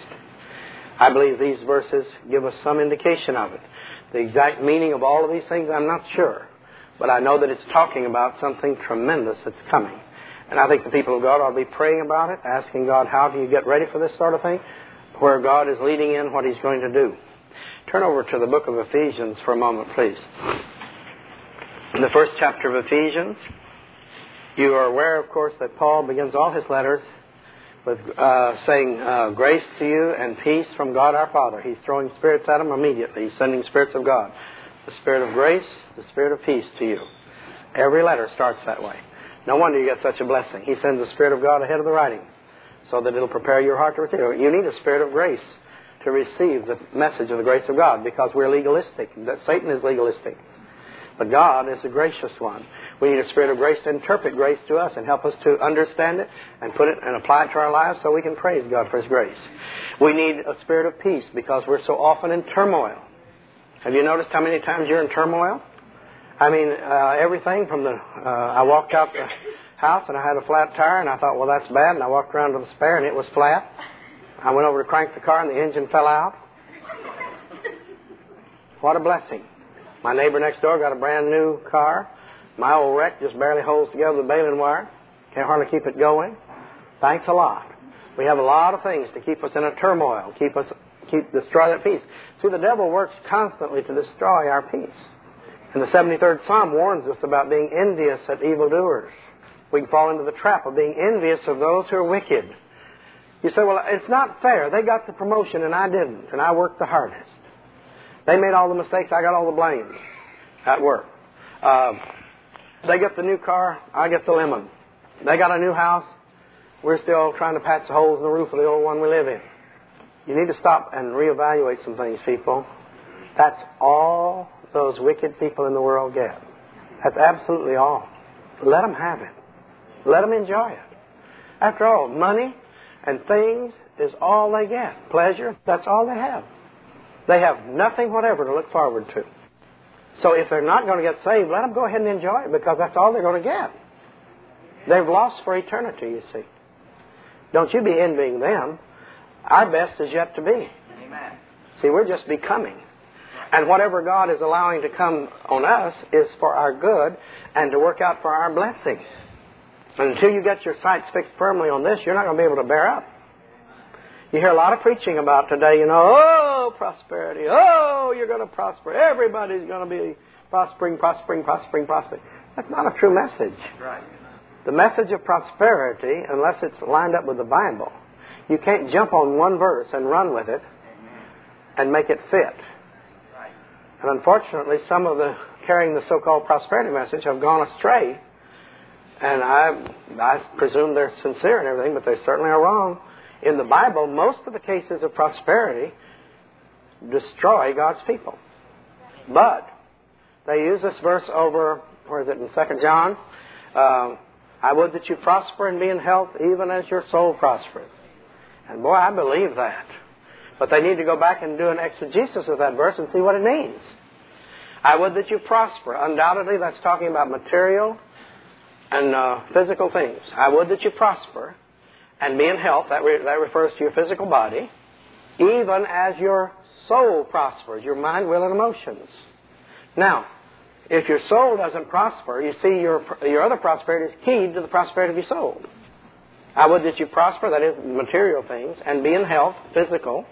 I believe these verses give us some indication of it. The exact meaning of all of these things, I'm not sure. But I know that it's talking about something tremendous that's coming. And I think the people of God ought to be praying about it, asking God, how do you get ready for this sort of thing? Where God is leading in what He's going to do. Turn over to the book of Ephesians for a moment, please. In the first chapter of Ephesians, you are aware, of course, that Paul begins all his letters with uh, saying, uh, grace to you and peace from God our Father. He's throwing spirits at them immediately. He's sending spirits of God. The spirit of grace, the spirit of peace to you. Every letter starts that way. No wonder you get such a blessing. He sends the Spirit of God ahead of the writing so that it'll prepare your heart to receive it. You need a spirit of grace to receive the message of the grace of God because we're legalistic. That Satan is legalistic. But God is a gracious one. We need a spirit of grace to interpret grace to us and help us to understand it and put it and apply it to our lives so we can praise God for His grace. We need a spirit of peace because we're so often in turmoil. Have you noticed how many times you're in turmoil? I mean, uh, everything from the, uh, I walked out the house and I had a flat tire and I thought, well, that's bad. And I walked around to the spare and it was flat. I went over to crank the car and the engine fell out. What a blessing. My neighbor next door got a brand new car. My old wreck just barely holds together the baling wire. Can't hardly keep it going. Thanks a lot. We have a lot of things to keep us in a turmoil, keep us, keep destroy that peace. See, the devil works constantly to destroy our peace. And the seventy-third Psalm warns us about being envious at evildoers. We can fall into the trap of being envious of those who are wicked. You say, well, it's not fair. They got the promotion and I didn't, and I worked the hardest. They made all the mistakes. I got all the blame at work. Uh, they get the new car. I get the lemon. They got a new house. We're still trying to patch the holes in the roof of the old one we live in. You need to stop and reevaluate some things, people. That's all those wicked people in the world get. That's absolutely all. Let them have it. Let them enjoy it. After all, money and things is all they get. Pleasure, that's all they have. They have nothing whatever to look forward to. So if they're not going to get saved, let them go ahead and enjoy it because that's all they're going to get. They've lost for eternity, you see. Don't you be envying them. Our best is yet to be. Amen. See, we're just becoming. And whatever God is allowing to come on us is for our good and to work out for our blessing. And until you get your sights fixed firmly on this, you're not going to be able to bear up. You hear a lot of preaching about today, you know, oh, prosperity, oh, you're going to prosper. Everybody's going to be prospering, prospering, prospering, prospering. That's not a true message. Right. The message of prosperity, unless it's lined up with the Bible, you can't jump on one verse and run with it and make it fit. And unfortunately, some of the carrying the so-called prosperity message have gone astray. And I, I presume they're sincere and everything, but they certainly are wrong. In the Bible, most of the cases of prosperity destroy God's people. But they use this verse over, where is it, in Second John? Uh, I would that you prosper and be in health even as your soul prospers. And boy, I believe that. But they need to go back and do an exegesis of that verse and see what it means. I would that you prosper. Undoubtedly, that's talking about material and uh, physical things. I would that you prosper and be in health. That, re- that refers to your physical body. Even as your soul prospers, your mind, will, and emotions. Now, if your soul doesn't prosper, you see your, your other prosperity is keyed to the prosperity of your soul. I would that you prosper, that is material things, and be in health, physical,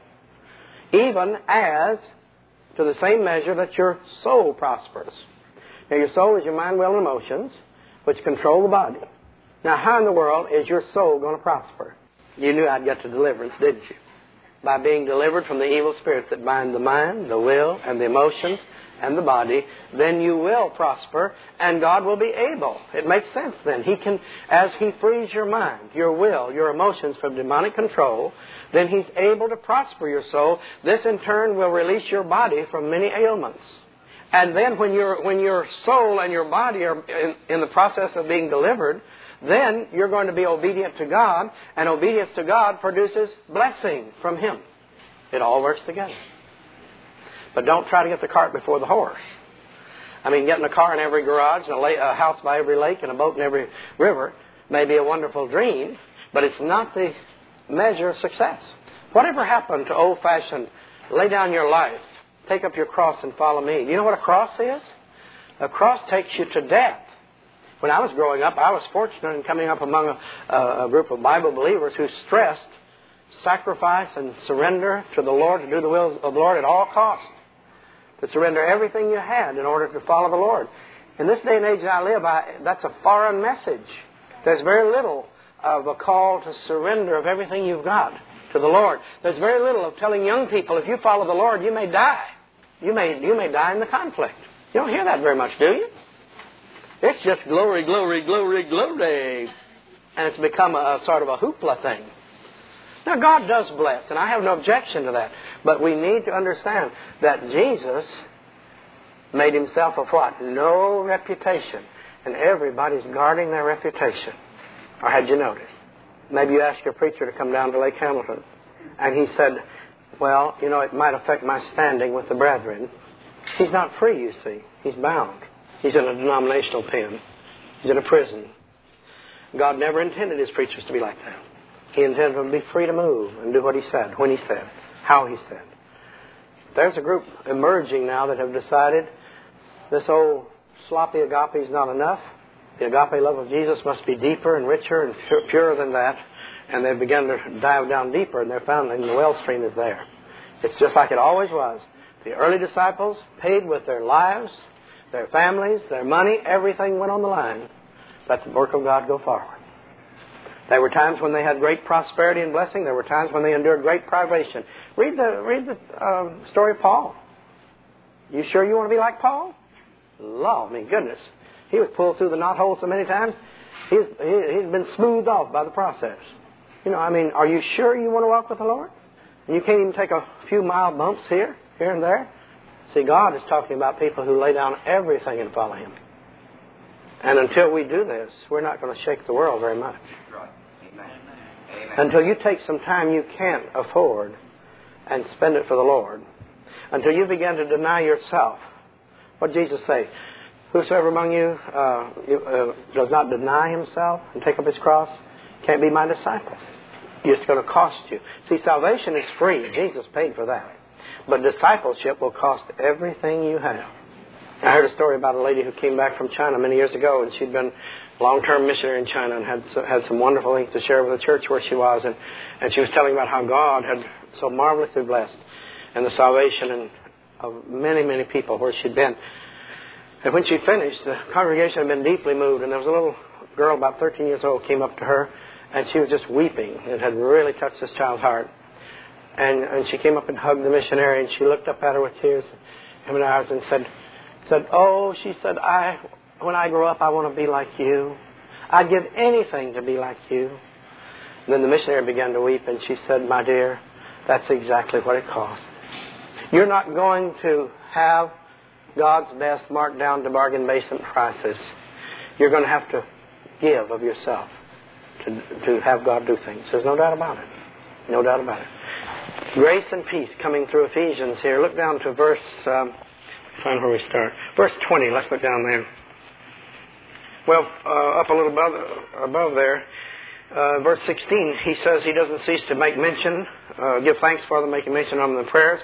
even as, to the same measure that your soul prospers. Now, your soul is your mind, will, and emotions, which control the body. Now, how in the world is your soul going to prosper? You knew I'd get to deliverance, didn't you? By being delivered from the evil spirits that bind the mind, the will, and the emotions, and the body, then you will prosper, and God will be able. It makes sense then. He can, as He frees your mind, your will, your emotions from demonic control, then He's able to prosper your soul. This in turn will release your body from many ailments. And then when your when your soul and your body are in, in the process of being delivered, then you're going to be obedient to God, and obedience to God produces blessing from Him. It all works together. But don't try to get the cart before the horse. I mean, getting a car in every garage, and a, la- a house by every lake, and a boat in every river may be a wonderful dream, but it's not the measure of success. Whatever happened to old-fashioned, lay down your life, take up your cross and follow me? You know what a cross is? A cross takes you to death. When I was growing up, I was fortunate in coming up among a, a, a group of Bible believers who stressed sacrifice and surrender to the Lord, to do the will of the Lord at all costs. To surrender everything you had in order to follow the Lord. In this day and age that I live, I, that's a foreign message. There's very little of a call to surrender of everything you've got to the Lord. There's very little of telling young people, if you follow the Lord, you may die. You may, you may die in the conflict. You don't hear that very much, do you? It's just glory, glory, glory, glory. And it's become a, a sort of a hoopla thing. Now, God does bless, and I have no objection to that. But we need to understand that Jesus made Himself of what? No reputation. And everybody's guarding their reputation. Or had you noticed? Maybe you asked your preacher to come down to Lake Hamilton, and he said, well, you know, it might affect my standing with the brethren. He's not free, you see. He's bound. He's in a denominational pen. He's in a prison. God never intended His preachers to be like that. He intended them to be free to move and do what He said, when He said, how He said. There's a group emerging now that have decided this old sloppy agape is not enough. The agape love of Jesus must be deeper and richer and purer than that. And they've begun to dive down deeper, and they're found, and the wellspring is there. It's just like it always was. The early disciples paid with their lives, their families, their money, everything went on the line. Let the work of God go forward. There were times when they had great prosperity and blessing. There were times when they endured great privation. Read the read the uh, story of Paul. You sure you want to be like Paul? Lord, my goodness. He was pulled through the knothole so many times, he's, he, he's been smoothed off by the process. You know, I mean, are you sure you want to walk with the Lord? And you can't even take a few mild bumps here, here and there? See, God is talking about people who lay down everything and follow Him. And until we do this, we're not going to shake the world very much. Right. Amen. Amen. Until you take some time you can't afford and spend it for the Lord. Until you begin to deny yourself. What did Jesus say? Whosoever among you, uh, you uh, does not deny himself and take up his cross can't be my disciple. It's going to cost you. See, salvation is free. Jesus paid for that. But discipleship will cost everything you have. I heard a story about a lady who came back from China many years ago, and she'd been a long-term missionary in China and had had some wonderful things to share with the church where she was. And, and she was telling about how God had so marvelously blessed and the salvation and of many, many people where she'd been. And when she finished, the congregation had been deeply moved, and there was a little girl about thirteen years old came up to her, and she was just weeping. It had really touched this child's heart. And, and she came up and hugged the missionary, and she looked up at her with tears in her eyes and said, said, "Oh," she said, I, when I grow up, I want to be like you. I'd give anything to be like you. And then the missionary began to weep, and she said, "My dear, that's exactly what it costs. You're not going to have God's best marked down to bargain basement prices. You're going to have to give of yourself to, to have God do things." There's no doubt about it. No doubt about it. Grace and peace coming through Ephesians here. Look down to verse, um, find where we start. Verse twenty, let's look down there. Well, uh, up a little above, above there, uh, verse sixteen, he says he doesn't cease to make mention, uh, give thanks for them, making mention of them in the prayers.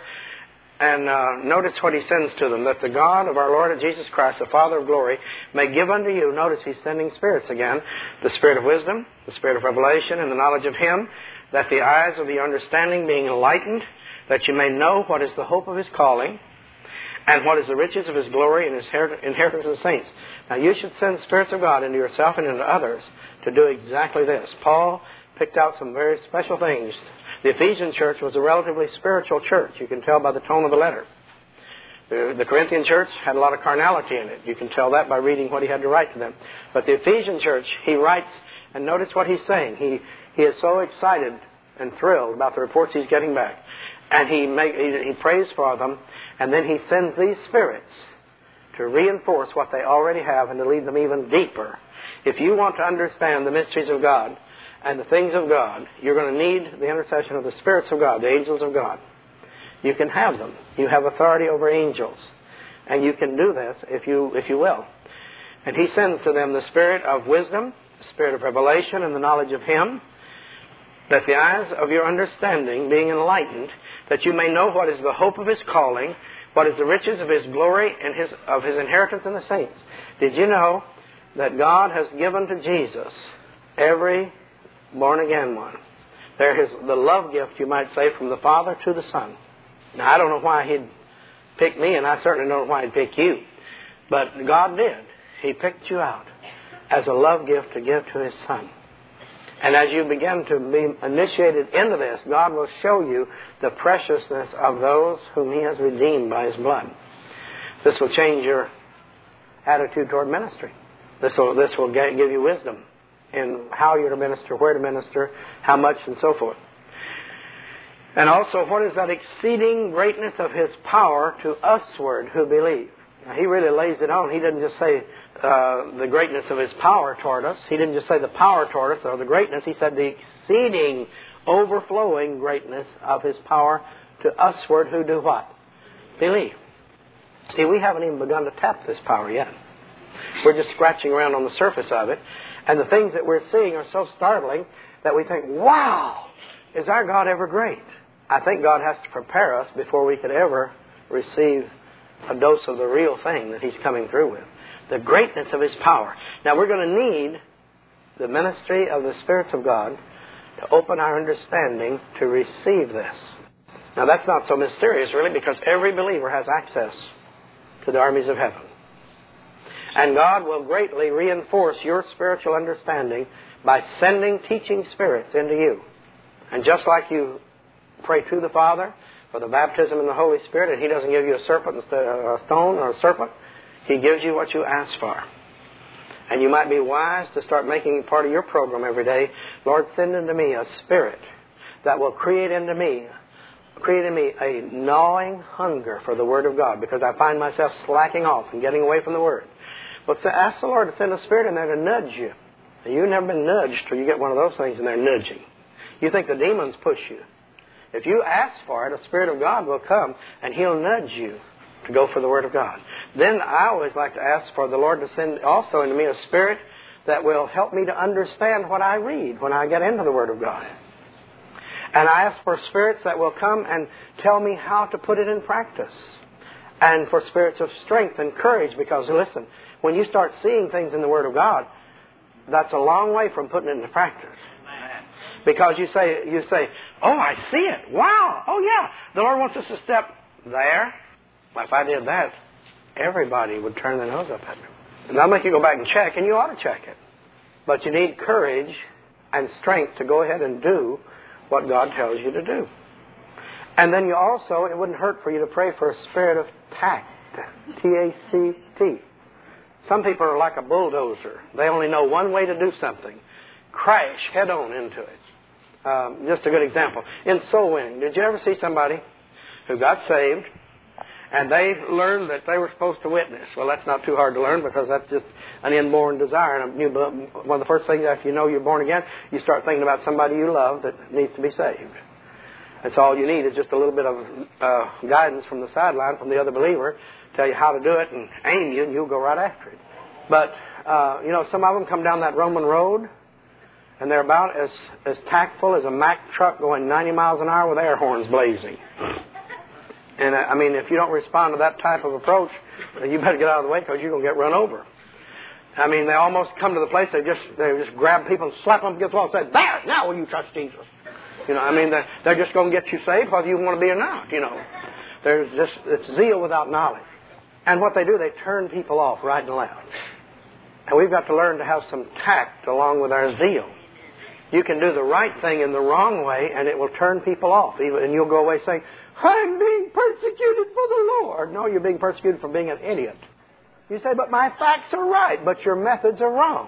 And uh, notice what he sends to them, that the God of our Lord Jesus Christ, the Father of glory, may give unto you, notice he's sending spirits again, the spirit of wisdom, the spirit of revelation, and the knowledge of him, that the eyes of the understanding being enlightened, that you may know what is the hope of his calling, and what is the riches of his glory and his inheritance of the saints. Now you should send spirits of God into yourself and into others to do exactly this. Paul picked out some very special things. The Ephesian church was a relatively spiritual church. You can tell by the tone of the letter. The, the Corinthian church had a lot of carnality in it. You can tell that by reading what he had to write to them. But the Ephesian church, he writes, and notice what he's saying. He he is so excited and thrilled about the reports he's getting back. And he, make, he, he prays for them, and then he sends these spirits to reinforce what they already have and to lead them even deeper. If you want to understand the mysteries of God and the things of God, you're going to need the intercession of the spirits of God, the angels of God. You can have them. You have authority over angels. And you can do this if you if you will. And he sends to them the spirit of wisdom, the spirit of revelation, and the knowledge of him, that the eyes of your understanding being enlightened, that you may know what is the hope of his calling, what is the riches of his glory and his of his inheritance in the saints. Did you know that God has given to Jesus every born-again one? They're his, the love gift, you might say, from the Father to the Son. Now, I don't know why he'd pick me, and I certainly don't know why he'd pick you. But God did. He picked you out as a love gift to give to his Son. And as you begin to be initiated into this, God will show you the preciousness of those whom he has redeemed by his blood. This will change your attitude toward ministry. This will, this will give you wisdom in how you're to minister, where to minister, how much, and so forth. And also, what is that exceeding greatness of his power to usward who believe? Now, he really lays it on. He doesn't just say uh, the greatness of his power toward us. He didn't just say the power toward us or the greatness. He said the exceeding, overflowing greatness of his power to usward who do what? Believe. See, we haven't even begun to tap this power yet. We're just scratching around on the surface of it. And the things that we're seeing are so startling that we think, wow, is our God ever great? I think God has to prepare us before we could ever receive a dose of the real thing that he's coming through with. The greatness of his power. Now, we're going to need the ministry of the spirits of God to open our understanding to receive this. Now, that's not so mysterious, really, because every believer has access to the armies of heaven. And God will greatly reinforce your spiritual understanding by sending teaching spirits into you. And just like you pray to the Father for the baptism in the Holy Spirit, and he doesn't give you a serpent, a stone or a serpent, he gives you what you ask for. And you might be wise to start making it part of your program every day. Lord, send into me a spirit that will create into me, create in me a gnawing hunger for the Word of God, because I find myself slacking off and getting away from the Word. But so ask the Lord to send a spirit in there to nudge you. Now, you've never been nudged till you get one of those things and they're nudging. You think the demons push you. If you ask for it, a Spirit of God will come and he'll nudge you to go for the Word of God. Then I always like to ask for the Lord to send also into me a Spirit that will help me to understand what I read when I get into the Word of God. And I ask for spirits that will come and tell me how to put it in practice. And for spirits of strength and courage, because listen, when you start seeing things in the Word of God, that's a long way from putting it into practice. Because you say, you say, oh, I see it. Wow. Oh, yeah. The Lord wants us to step there. Well, if I did that, everybody would turn their nose up at me. And that'll make you go back and check, and you ought to check it. But you need courage and strength to go ahead and do what God tells you to do. And then you also, it wouldn't hurt for you to pray for a spirit of tact. T A C T. Some people are like a bulldozer. They only know one way to do something. Crash head on into it. Um, just a good example. In soul winning, did you ever see somebody who got saved and they learned that they were supposed to witness? Well, that's not too hard to learn because that's just an inborn desire. And you, one of the first things after you know you're born again, you start thinking about somebody you love that needs to be saved. That's all you need is just a little bit of uh, guidance from the sideline from the other believer, tell you how to do it and aim you, and you'll go right after it. But, uh, you know, some of them come down that Roman road, and they're about as, as tactful as a Mack truck going ninety miles an hour with air horns blazing. And, uh, I mean, if you don't respond to that type of approach, you better get out of the way because you're going to get run over. I mean, they almost come to the place, they just they just grab people and slap them against the wall and say, there, now will you trust Jesus? You know, I mean, they're, they're just going to get you saved whether you want to be or not, you know. There's just, it's zeal without knowledge. And what they do, they turn people off right and left. And we've got to learn to have some tact along with our zeal. You can do the right thing in the wrong way, and it will turn people off. And you'll go away saying, I'm being persecuted for the Lord. No, you're being persecuted for being an idiot. You say, but my facts are right, but your methods are wrong.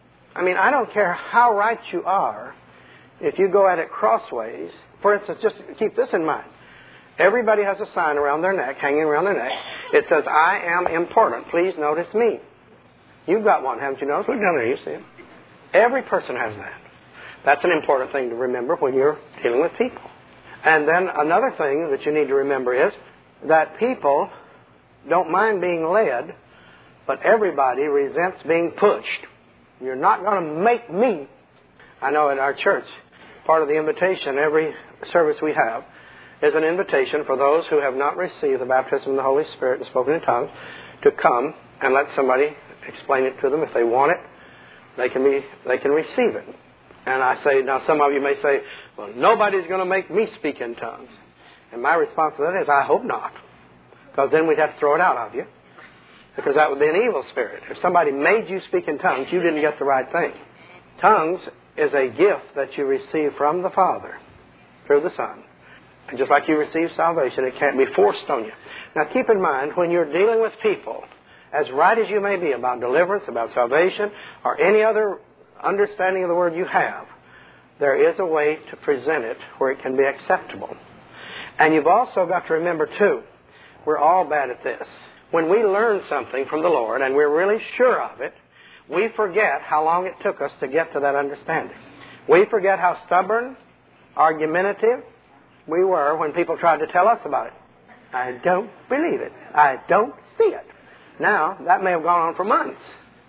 I mean, I don't care how right you are. If you go at it crossways, for instance, just keep this in mind. Everybody has a sign around their neck, hanging around their neck. It says, I am important. Please notice me. You've got one, haven't you noticed? Look down there, you see it. Every person has that. That's an important thing to remember when you're dealing with people. And then another thing that you need to remember is that people don't mind being led, but everybody resents being pushed. You're not going to make me. I know in our church, part of the invitation, every service we have, is an invitation for those who have not received the baptism of the Holy Spirit and spoken in tongues to come and let somebody explain it to them. If they want it, they can be, they can receive it. And I say, now some of you may say, well, nobody's going to make me speak in tongues. And my response to that is, I hope not. Because then we'd have to throw it out of you. Because that would be an evil spirit. If somebody made you speak in tongues, you didn't get the right thing. Tongues is a gift that you receive from the Father through the Son. And just like you receive salvation, it can't be forced on you. Now keep in mind, when you're dealing with people, as right as you may be about deliverance, about salvation, or any other understanding of the Word you have, there is a way to present it where it can be acceptable. And you've also got to remember, too, we're all bad at this. When we learn something from the Lord and we're really sure of it, we forget how long it took us to get to that understanding. We forget how stubborn, argumentative we were when people tried to tell us about it. I don't believe it. I don't see it. Now, that may have gone on for months.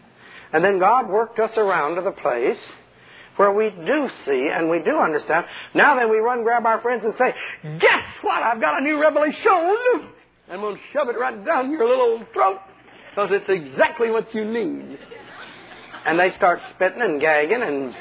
And then God worked us around to the place where we do see and we do understand. Now then we run, grab our friends and say, guess what? I've got a new revelation. And we'll shove it right down your little old throat because it's exactly what you need. And they start spitting and gagging and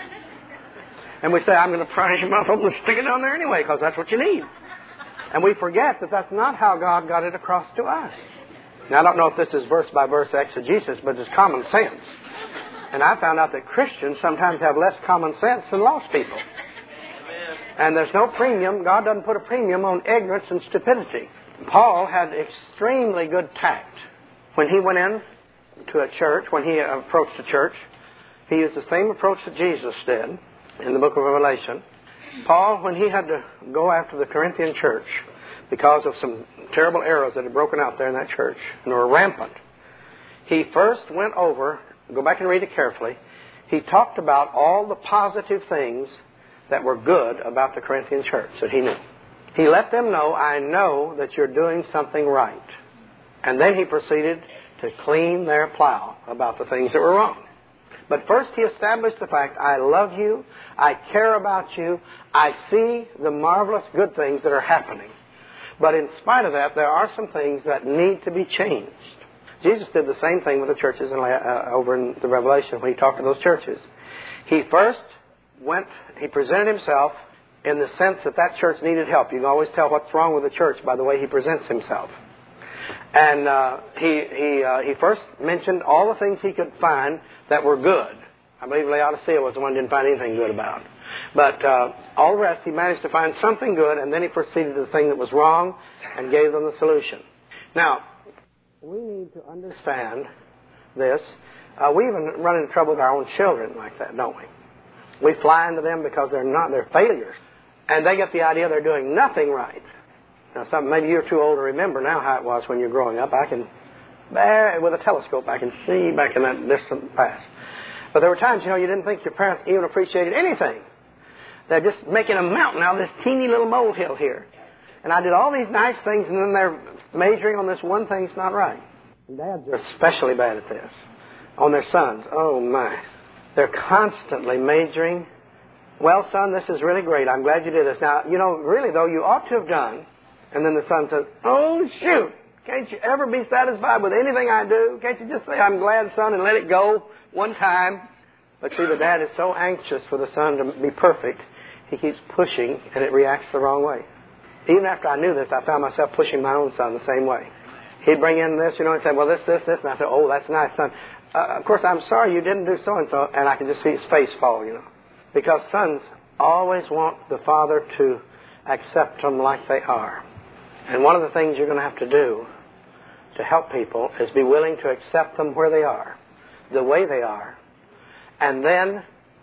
and we say, I'm going to pry your mouth open and stick it down there anyway because that's what you need. And we forget that that's not how God got it across to us. Now, I don't know if this is verse-by-verse exegesis, but it's common sense. And I found out that Christians sometimes have less common sense than lost people. Amen. And there's no premium. God doesn't put a premium on ignorance and stupidity. Paul had extremely good tact. When he went in to a church, when he approached a church, he used the same approach that Jesus did in the book of Revelation. Paul, when he had to go after the Corinthian church because of some terrible errors that had broken out there in that church and were rampant, he first went over, go back and read it carefully, he talked about all the positive things that were good about the Corinthian church that he knew. He let them know, I know that you're doing something right. And then he proceeded to clean their plow about the things that were wrong. But first he established the fact, I love you, I care about you. I see the marvelous good things that are happening. But in spite of that, there are some things that need to be changed. Jesus did the same thing with the churches in, uh, over in the Revelation when he talked to those churches. He first went, he presented himself in the sense that that church needed help. You can always tell what's wrong with the church by the way he presents himself. And uh, he he uh, he first mentioned all the things he could find that were good. I believe Laodicea was the one who didn't find anything good about. But uh, all the rest, he managed to find something good, and then he proceeded to the thing that was wrong and gave them the solution. Now, we need to understand this. Uh, we even run into trouble with our own children like that, don't we? We fly into them because they're not, they're failures. And they get the idea they're doing nothing right. Now, some, maybe you're too old to remember now how it was when you're growing up. I can, with a telescope, I can see back in that distant past. But there were times, you know, you didn't think your parents even appreciated anything. They're just making a mountain out of this teeny little molehill here. And I did all these nice things, and then they're majoring on this one thing that's not right. And dads are especially bad at this. On their sons. Oh, my. They're constantly majoring. Well, son, this is really great. I'm glad you did this. Now, you know, really, though, you ought to have done. And then the son says, oh, shoot. Can't you ever be satisfied with anything I do? Can't you just say, I'm glad, son, and let it go one time? But see, the dad is so anxious for the son to be perfect, he keeps pushing, and it reacts the wrong way. Even after I knew this, I found myself pushing my own son the same way. He'd bring in this, you know, and say, well, this, this, this. And I said, oh, that's nice, son. Uh, of course, I'm sorry you didn't do so-and-so. And I could just see his face fall, you know. Because sons always want the father to accept them like they are. And one of the things you're going to have to do to help people is be willing to accept them where they are, the way they are, and then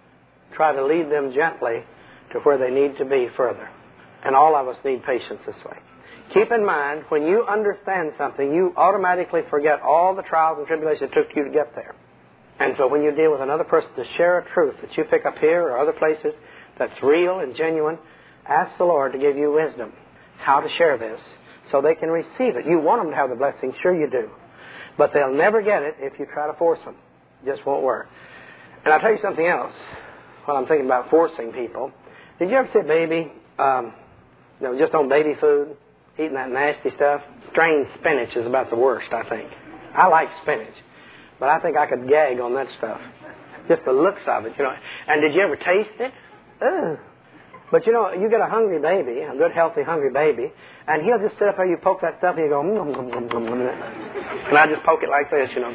try to lead them gently to where they need to be further. And all of us need patience this way. Keep in mind, when you understand something, you automatically forget all the trials and tribulations it took you to get there. And so when you deal with another person to share a truth that you pick up here or other places that's real and genuine, ask the Lord to give you wisdom how to share this so they can receive it. You want them to have the blessing, sure you do. But they'll never get it if you try to force them. It just won't work. And I'll tell you something else while I'm thinking about forcing people. Did you ever see a baby, um, you know, just on baby food, eating that nasty stuff? Strained spinach is about the worst, I think. I like spinach, but I think I could gag on that stuff. Just the looks of it, you know. And did you ever taste it? Ugh. But you know, you get a hungry baby, a good, healthy, hungry baby, and he'll just sit up there, you poke that stuff, and you go, mm, mm, mm, mm, mm. And I just poke it like this, you know.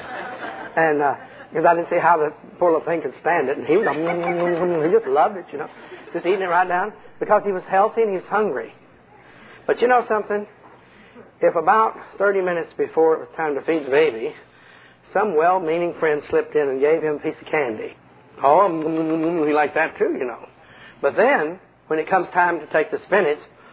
And, uh, because I didn't see how the poor little thing could stand it, and he was, mm, mm, mm, mm, he just loved it, you know. Just eating it right down, because he was healthy and he was hungry. But you know something? If about thirty minutes before it was time to feed the baby, some well-meaning friend slipped in and gave him a piece of candy. Oh, mm, mm, mm, he liked that too, you know. But then, when it comes time to take the spinach,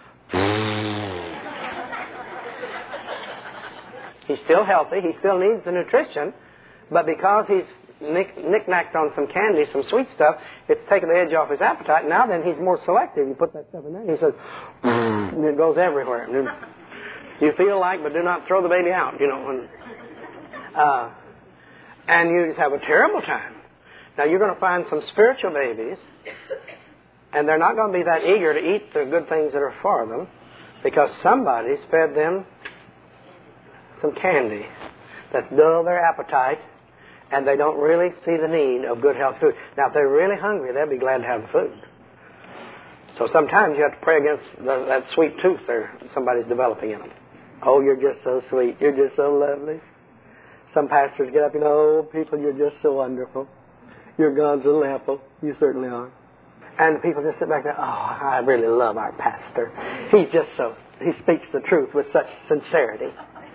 he's still healthy, he still needs the nutrition, but because he's nick- knick-knacked on some candy, some sweet stuff, it's taken the edge off his appetite. Now then, he's more selective. You put that stuff in there, and he says, and it goes everywhere. You feel like, but do not throw the baby out, you know. And, uh, and you just have a terrible time. Now, you're going to find some spiritual babies, and they're not going to be that eager to eat the good things that are for them because somebody's fed them some candy that's dull their appetite, and they don't really see the need of good healthy food. Now, if they're really hungry, they'll be glad to have the food. So sometimes you have to pray against the, that sweet tooth there somebody's developing in them. Oh, you're just so sweet. You're just so lovely. Some pastors get up, you know, oh, people, you're just so wonderful. You're God's little apple. You certainly are. And people just sit back there, oh, I really love our pastor. He's just so, he speaks the truth with such sincerity.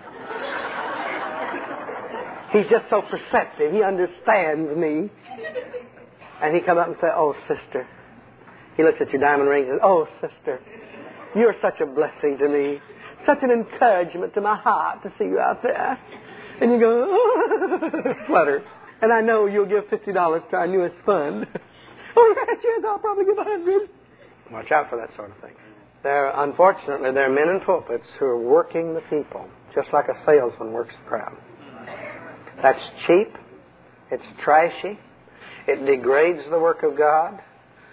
He's just so perceptive. He understands me. And he come up and say, oh, sister. He looks at your diamond ring and says, oh, sister, you're such a blessing to me. Such an encouragement to my heart to see you out there. And you go, oh, flutter. And I know you'll give fifty dollars to our newest fund. Oh, yes, I'll probably give a hundred. Watch out for that sort of thing. There, unfortunately, there are men in pulpits who are working the people, just like a salesman works the crowd. That's cheap. It's trashy. It degrades the work of God.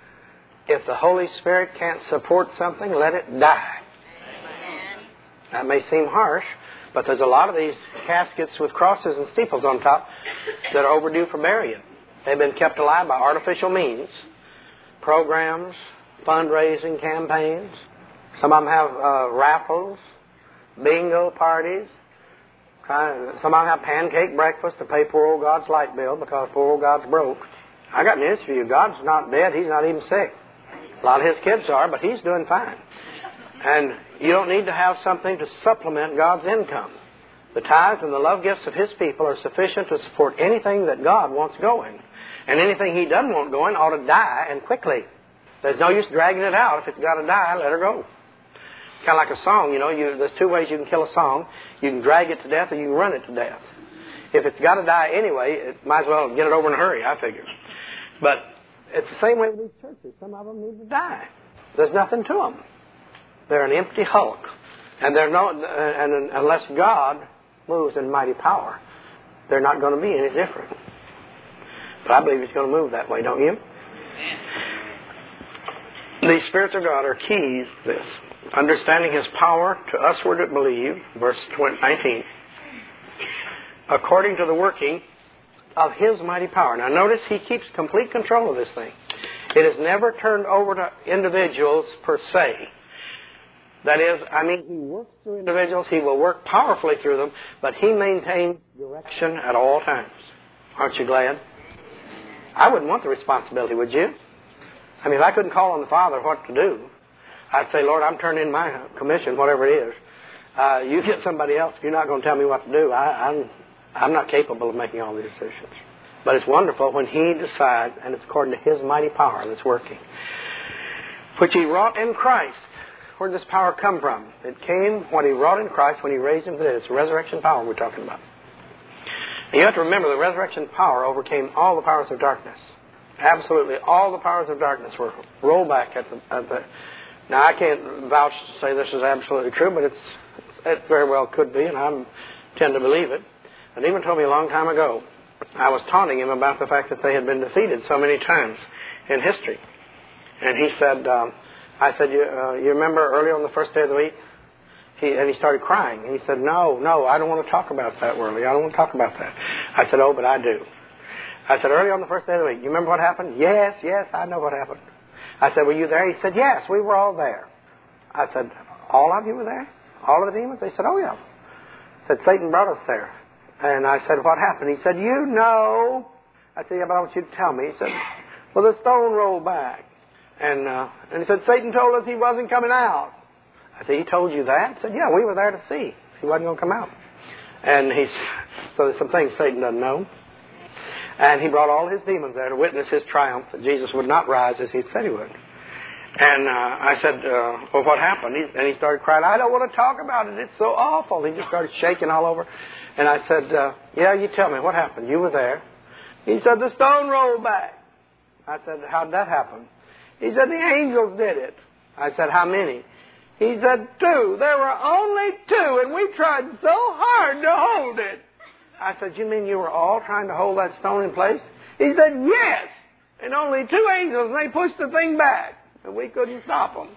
If the Holy Spirit can't support something, let it die. That may seem harsh, but there's a lot of these caskets with crosses and steeples on top that are overdue for burying. They've been kept alive by artificial means, programs, fundraising campaigns. Some of them have uh, raffles, bingo parties. Some of them have pancake breakfast to pay poor old God's light bill because poor old God's broke. I got news for you. God's not dead. He's not even sick. A lot of His kids are, but He's doing fine. And you don't need to have something to supplement God's income. The tithes and the love gifts of His people are sufficient to support anything that God wants going. And anything He doesn't want going ought to die, and quickly. There's no use dragging it out. If it's got to die, let her go. Kind of like a song, you know. You, there's two ways you can kill a song. You can drag it to death or you can run it to death. If it's got to die anyway, it might as well get it over in a hurry, I figure. But it's the same way with these churches. Some of them need to die. There's nothing to them. They're an empty hulk. And they're no, and unless God moves in mighty power, they're not going to be any different. But I believe He's going to move that way, don't you? The spirits of God are keys to this. Understanding His power to usward that believe, verse nineteen, according to the working of His mighty power. Now notice He keeps complete control of this thing. It is never turned over to individuals per se. That is, I mean, He works through individuals. He will work powerfully through them, but He maintains direction at all times. Aren't you glad? I wouldn't want the responsibility, would you? I mean, if I couldn't call on the Father what to do, I'd say, Lord, I'm turning in my commission, whatever it is. Uh, you get somebody else. You're not going to tell me what to do. I, I'm, I'm not capable of making all the decisions. But it's wonderful when He decides, and it's according to His mighty power that's working, which He wrought in Christ. Where did this power come from? It came what He wrought in Christ when He raised Him from the dead. It's the resurrection power we're talking about. And you have to remember the resurrection power overcame all the powers of darkness. Absolutely all the powers of darkness were rolled back at the... At the now, I can't vouch to say this is absolutely true, but it's, it very well could be, and I tend to believe it. And even told me a long time ago, I was taunting him about the fact that they had been defeated so many times in history. And he said, um, I said, you, uh, you remember earlier on the first day of the week? He, and he started crying. And he said, no, no, I don't want to talk about that, Worley. I don't want to talk about that. I said, oh, but I do. I said, early on the first day of the week, you remember what happened? Yes, yes, I know what happened. I said, were you there? He said, yes, we were all there. I said, all of you were there? All of the demons? They said, oh, yeah. I said, Satan brought us there. And I said, what happened? He said, you know. I said, yeah, but I want you to tell me. He said, well, the stone rolled back. And, uh, and he said, Satan told us he wasn't coming out. I said, he told you that? He said, yeah, we were there to see. He wasn't going to come out. And he's, so there's some things Satan doesn't know. And he brought all his demons there to witness his triumph, that Jesus would not rise as he said he would. And uh, I said, uh, well, what happened? He, and he started crying, I don't want to talk about it. It's so awful. He just started shaking all over. And I said, uh, yeah, you tell me, what happened? You were there. He said, the stone rolled back. I said, how did that happen? He said, the angels did it. I said, how many? He said, two. There were only two, and we tried so hard to hold it. I said, you mean you were all trying to hold that stone in place? He said, yes. And only two angels, and they pushed the thing back. And we couldn't stop them.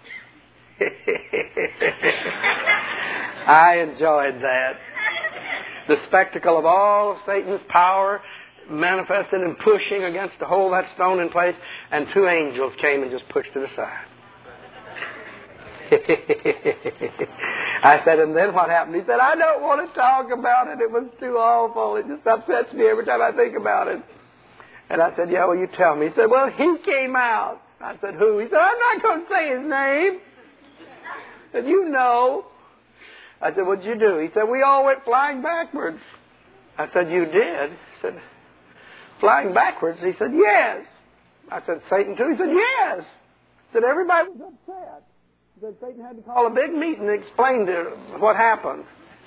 I enjoyed that. The spectacle of all of Satan's power manifested in pushing against to hold that stone in place, and two angels came and just pushed it aside. I said, and then what happened? He said, I don't want to talk about it. It was too awful. It just upsets me every time I think about it. And I said, yeah, well, you tell me. He said, well, he came out. I said, who? He said, I'm not going to say his name. I said, you know. I said, what'd you do? He said, we all went flying backwards. I said, you did? He said, flying backwards? He said, yes. I said, Satan too? He said, yes. He said, everybody was upset. He said, Satan had to call a big meeting to explain to what happened.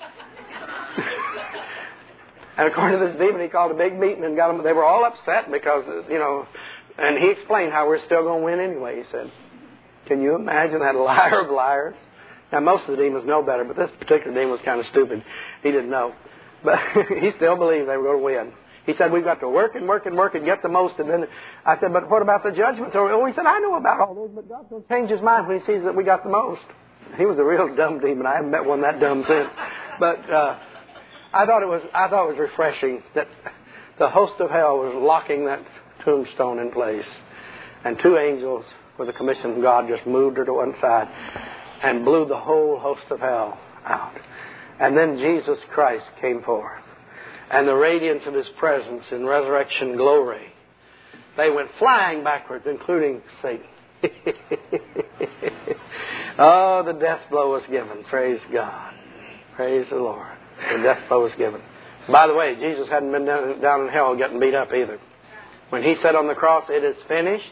And according to this demon, he called a big meeting and got them. They were all upset because, you know, and he explained how we're still going to win anyway, he said. Can you imagine that liar of liars? Now, most of the demons know better, but this particular demon was kind of stupid. He didn't know. But he still believed they were going to win. He said, we've got to work and work and work and get the most. And then I said, but what about the judgment? So oh, he said, I know about all those, but God's going to change his mind when he sees that we got the most. He was a real dumb demon. I haven't met one that dumb since. But uh, I thought it was I thought it was refreshing that the host of hell was locking that tombstone in place. And two angels with a commission from God just moved her to one side and blew the whole host of hell out. And then Jesus Christ came forth. And the radiance of his presence in resurrection glory, they went flying backwards, including Satan. Oh, the death blow was given. Praise God. Praise the Lord. The death blow was given. By the way, Jesus hadn't been down, down in hell getting beat up either. When he said on the cross, it is finished,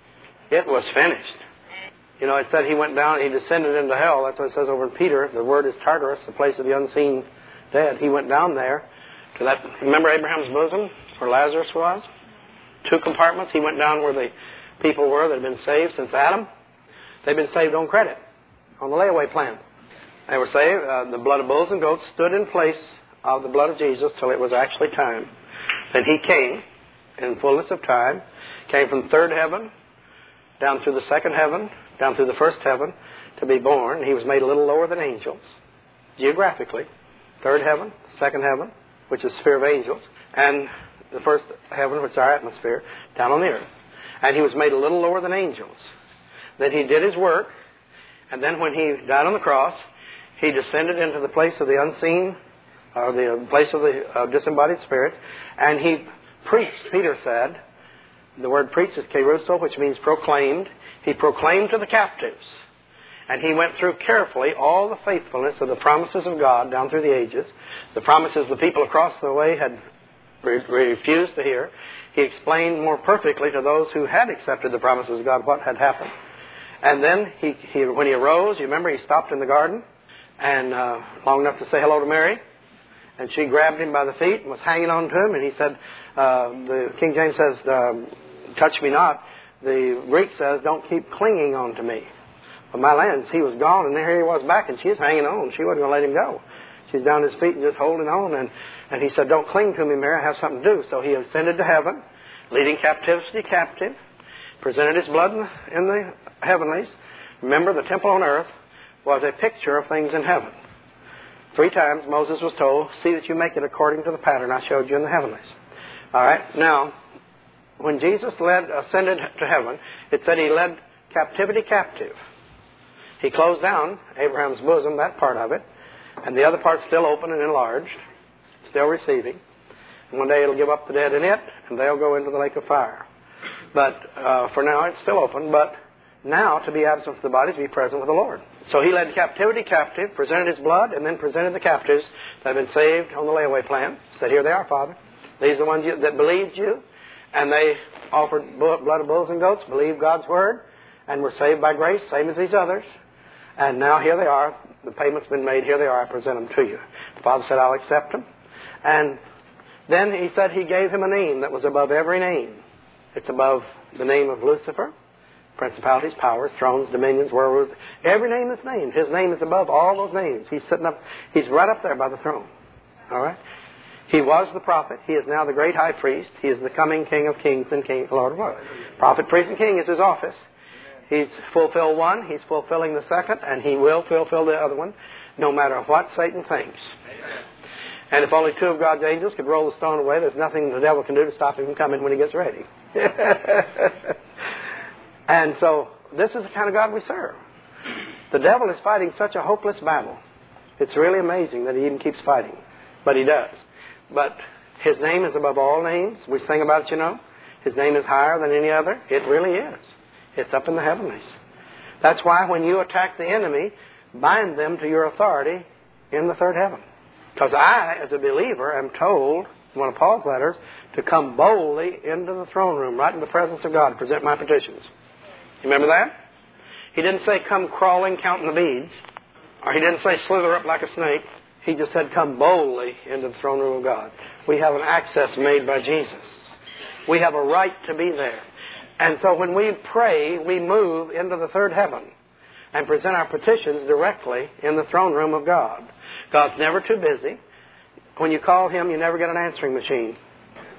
it was finished. You know, it said he went down, he descended into hell. That's what it says over in Peter. The word is Tartarus, the place of the unseen dead. He went down there to that. Remember Abraham's bosom, where Lazarus was? Two compartments. He went down where the people were that had been saved since Adam. They've been saved on credit, on the layaway plan. They were saved. Uh, the blood of bulls and goats stood in place of the blood of Jesus till it was actually time. Then he came in fullness of time, came from third heaven, down through the second heaven, down through the first heaven, to be born. He was made a little lower than angels, geographically. Third heaven, second heaven, which is sphere of angels, and the first heaven, which is our atmosphere, down on the earth. And he was made a little lower than angels. Then he did his work, and then when he died on the cross, he descended into the place of the unseen, or the place of the uh, disembodied spirit, and he preached, Peter said. The word preach is keruso, which means proclaimed. He proclaimed to the captives. And he went through carefully all the faithfulness of the promises of God down through the ages. The promises the people across the way had re- refused to hear. He explained more perfectly to those who had accepted the promises of God what had happened. And then he, he when he arose, you remember he stopped in the garden and uh, long enough to say hello to Mary. And she grabbed him by the feet and was hanging on to him. And he said, uh, the King James says, um, touch me not. The Greek says, don't keep clinging on to me. But my lands, he was gone, and there he was back, and she was hanging on. She wasn't going to let him go. She's down at his feet and just holding on. And, and he said, don't cling to me, Mary. I have something to do. So he ascended to heaven, leading captivity captive, presented his blood in the, in the heavenlies. Remember, the temple on earth was a picture of things in heaven. Three times Moses was told, see that you make it according to the pattern I showed you in the heavenlies. All right. Now, when Jesus led, ascended to heaven, it said he led captivity captive. He closed down Abraham's bosom, that part of it, and the other part's still open and enlarged, still receiving. And one day it'll give up the dead in it, and they'll go into the lake of fire. But uh, for now, it's still open. But now, to be absent from the body, to be present with the Lord. So he led captivity captive, presented his blood, and then presented the captives that had been saved on the layaway plan. Said, here they are, Father. These are the ones you, that believed you, and they offered blood of bulls and goats, believed God's word, and were saved by grace, same as these others. And now here they are. The payment's been made. Here they are. I present them to you. The Father said, I'll accept them. And then he said he gave him a name that was above every name. It's above the name of Lucifer, principalities, powers, thrones, dominions, wherewith. Every name is named. His name is above all those names. He's sitting up. He's right up there by the throne. All right? He was the prophet. He is now the great high priest. He is the coming King of kings and King, Lord of lords. Prophet, priest, and king is his office. He's fulfilled one, he's fulfilling the second, and he will fulfill the other one, no matter what Satan thinks. Amen. And if only two of God's angels could roll the stone away, there's nothing the devil can do to stop him from coming when he gets ready. And so, this is the kind of God we serve. The devil is fighting such a hopeless battle. It's really amazing that he even keeps fighting. But he does. But his name is above all names. We sing about it, you know. His name is higher than any other. It really is. It's up in the heavenlies. That's why when you attack the enemy, bind them to your authority in the third heaven. Because I, as a believer, am told in one of Paul's letters to come boldly into the throne room, right in the presence of God, to present my petitions. You remember that? He didn't say come crawling, counting the beads. Or he didn't say slither up like a snake. He just said come boldly into the throne room of God. We have an access made by Jesus. We have a right to be there. And so when we pray, we move into the third heaven and present our petitions directly in the throne room of God. God's never too busy. When you call Him, you never get an answering machine.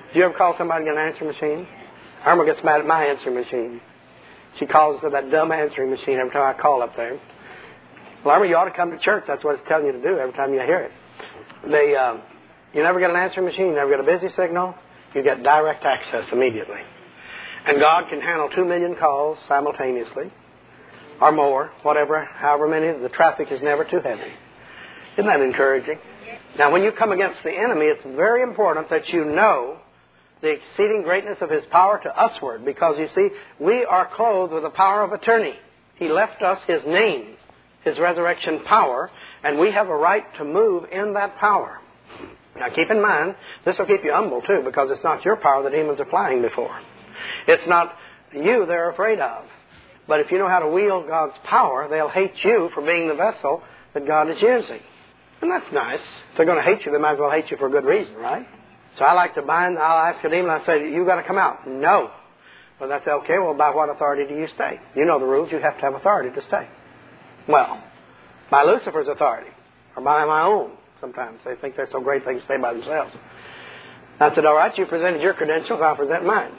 Do you ever call somebody and get an answering machine? Irma gets mad at my answering machine. She calls to that dumb answering machine every time I call up there. Well, Irma, you ought to come to church. That's what it's telling you to do every time you hear it. They, um, you never get an answering machine. You never get a busy signal. You get direct access immediately. And God can handle two million calls simultaneously or more, whatever, however many. The traffic is never too heavy. Isn't that encouraging? Now, when you come against the enemy, it's very important that you know the exceeding greatness of His power to usward, because, you see, we are clothed with the power of attorney. He left us His name, His resurrection power, and we have a right to move in that power. Now, keep in mind, this will keep you humble, too, because it's not your power the demons are flying before. It's not you they're afraid of. But if you know how to wield God's power, they'll hate you for being the vessel that God is using. And that's nice. If they're going to hate you, they might as well hate you for a good reason, right? So I like to bind, I'll ask a demon, I say, you've got to come out. No. Well, I say, okay, well, by what authority do you stay? You know the rules. You have to have authority to stay. Well, by Lucifer's authority, or by my own. Sometimes they think they're so great they can stay by themselves. I said, all right, you presented your credentials, I'll present mine.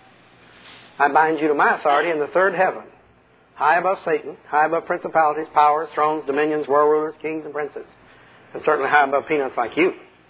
I bind you to my authority in the third heaven, high above Satan, high above principalities, powers, thrones, dominions, world rulers, kings, and princes, and certainly high above peanuts like you.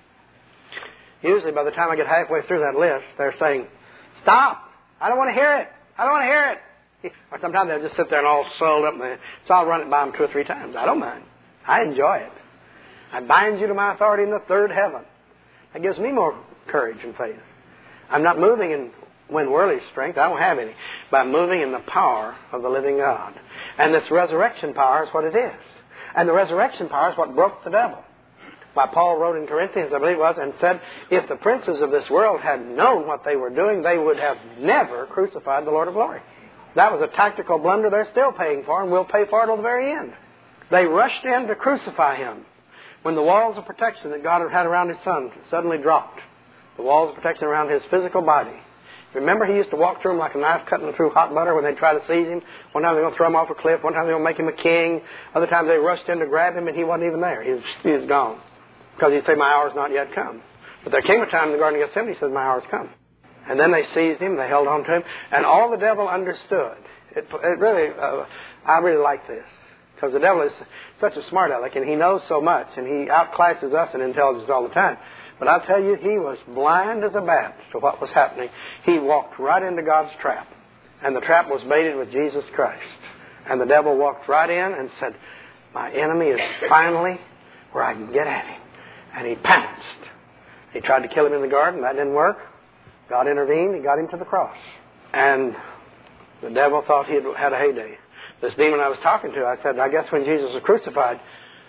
Usually by the time I get halfway through that list, they're saying, stop! I don't want to hear it! I don't want to hear it! Or sometimes they'll just sit there and all soiled up, and so I'll run it by them two or three times. I don't mind. I enjoy it. I bind you to my authority in the third heaven. That gives me more courage and faith. I'm not moving in when worldly strength, I don't have any, but I'm moving in the power of the living God. And this resurrection power is what it is. And the resurrection power is what broke the devil. Why Paul wrote in Corinthians, I believe it was, and said, if the princes of this world had known what they were doing, they would have never crucified the Lord of glory. That was a tactical blunder they're still paying for, and will pay for it till the very end. They rushed in to crucify Him when the walls of protection that God had had around His Son suddenly dropped. The walls of protection around His physical body. Remember, He used to walk through him like a knife cutting through hot butter when they tried to seize Him. One time they were going to throw Him off a cliff. One time they were going to make Him a king. Other times they rushed in to grab Him and He wasn't even there. He was, he was gone. Because He'd say, my hour's not yet come. But there came a time in the Garden of Gethsemane, He said, my hour's come. And then they seized Him, they held on to Him, and all the devil understood. It, it really, uh, I really like this. Because the devil is such a smart aleck, and he knows so much, and he outclasses us in intelligence all the time. But I'll tell you, he was blind as a bat to what was happening. He walked right into God's trap. And the trap was baited with Jesus Christ. And the devil walked right in and said, my enemy is finally where I can get at him. And he pounced. He tried to kill him in the garden. That didn't work. God intervened. He got him to the cross. And the devil thought he had had a heyday. This demon I was talking to, I said, I guess when Jesus was crucified,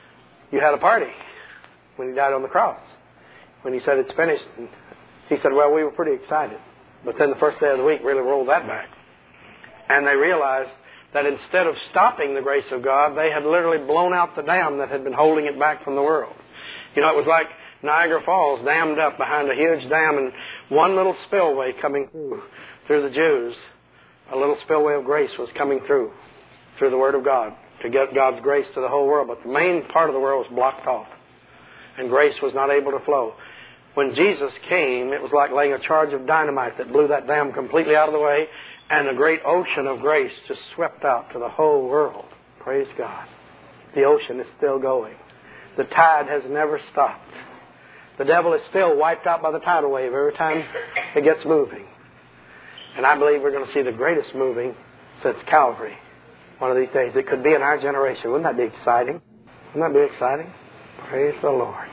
you had a party when He died on the cross. When He said it's finished. And he said, well, we were pretty excited. But then the first day of the week really rolled that back. And they realized that instead of stopping the grace of God, they had literally blown out the dam that had been holding it back from the world. You know, it was like Niagara Falls dammed up behind a huge dam, and one little spillway coming through, through the Jews, a little spillway of grace was coming through, through the Word of God, to get God's grace to the whole world. But the main part of the world was blocked off, and grace was not able to flow. When Jesus came, it was like laying a charge of dynamite that blew that dam completely out of the way, and a great ocean of grace just swept out to the whole world. Praise God. The ocean is still going. The tide has never stopped. The devil is still wiped out by the tidal wave every time it gets moving. And I believe we're going to see the greatest moving since Calvary one of these days. It could be in our generation. Wouldn't that be exciting? Wouldn't that be exciting? Praise the Lord.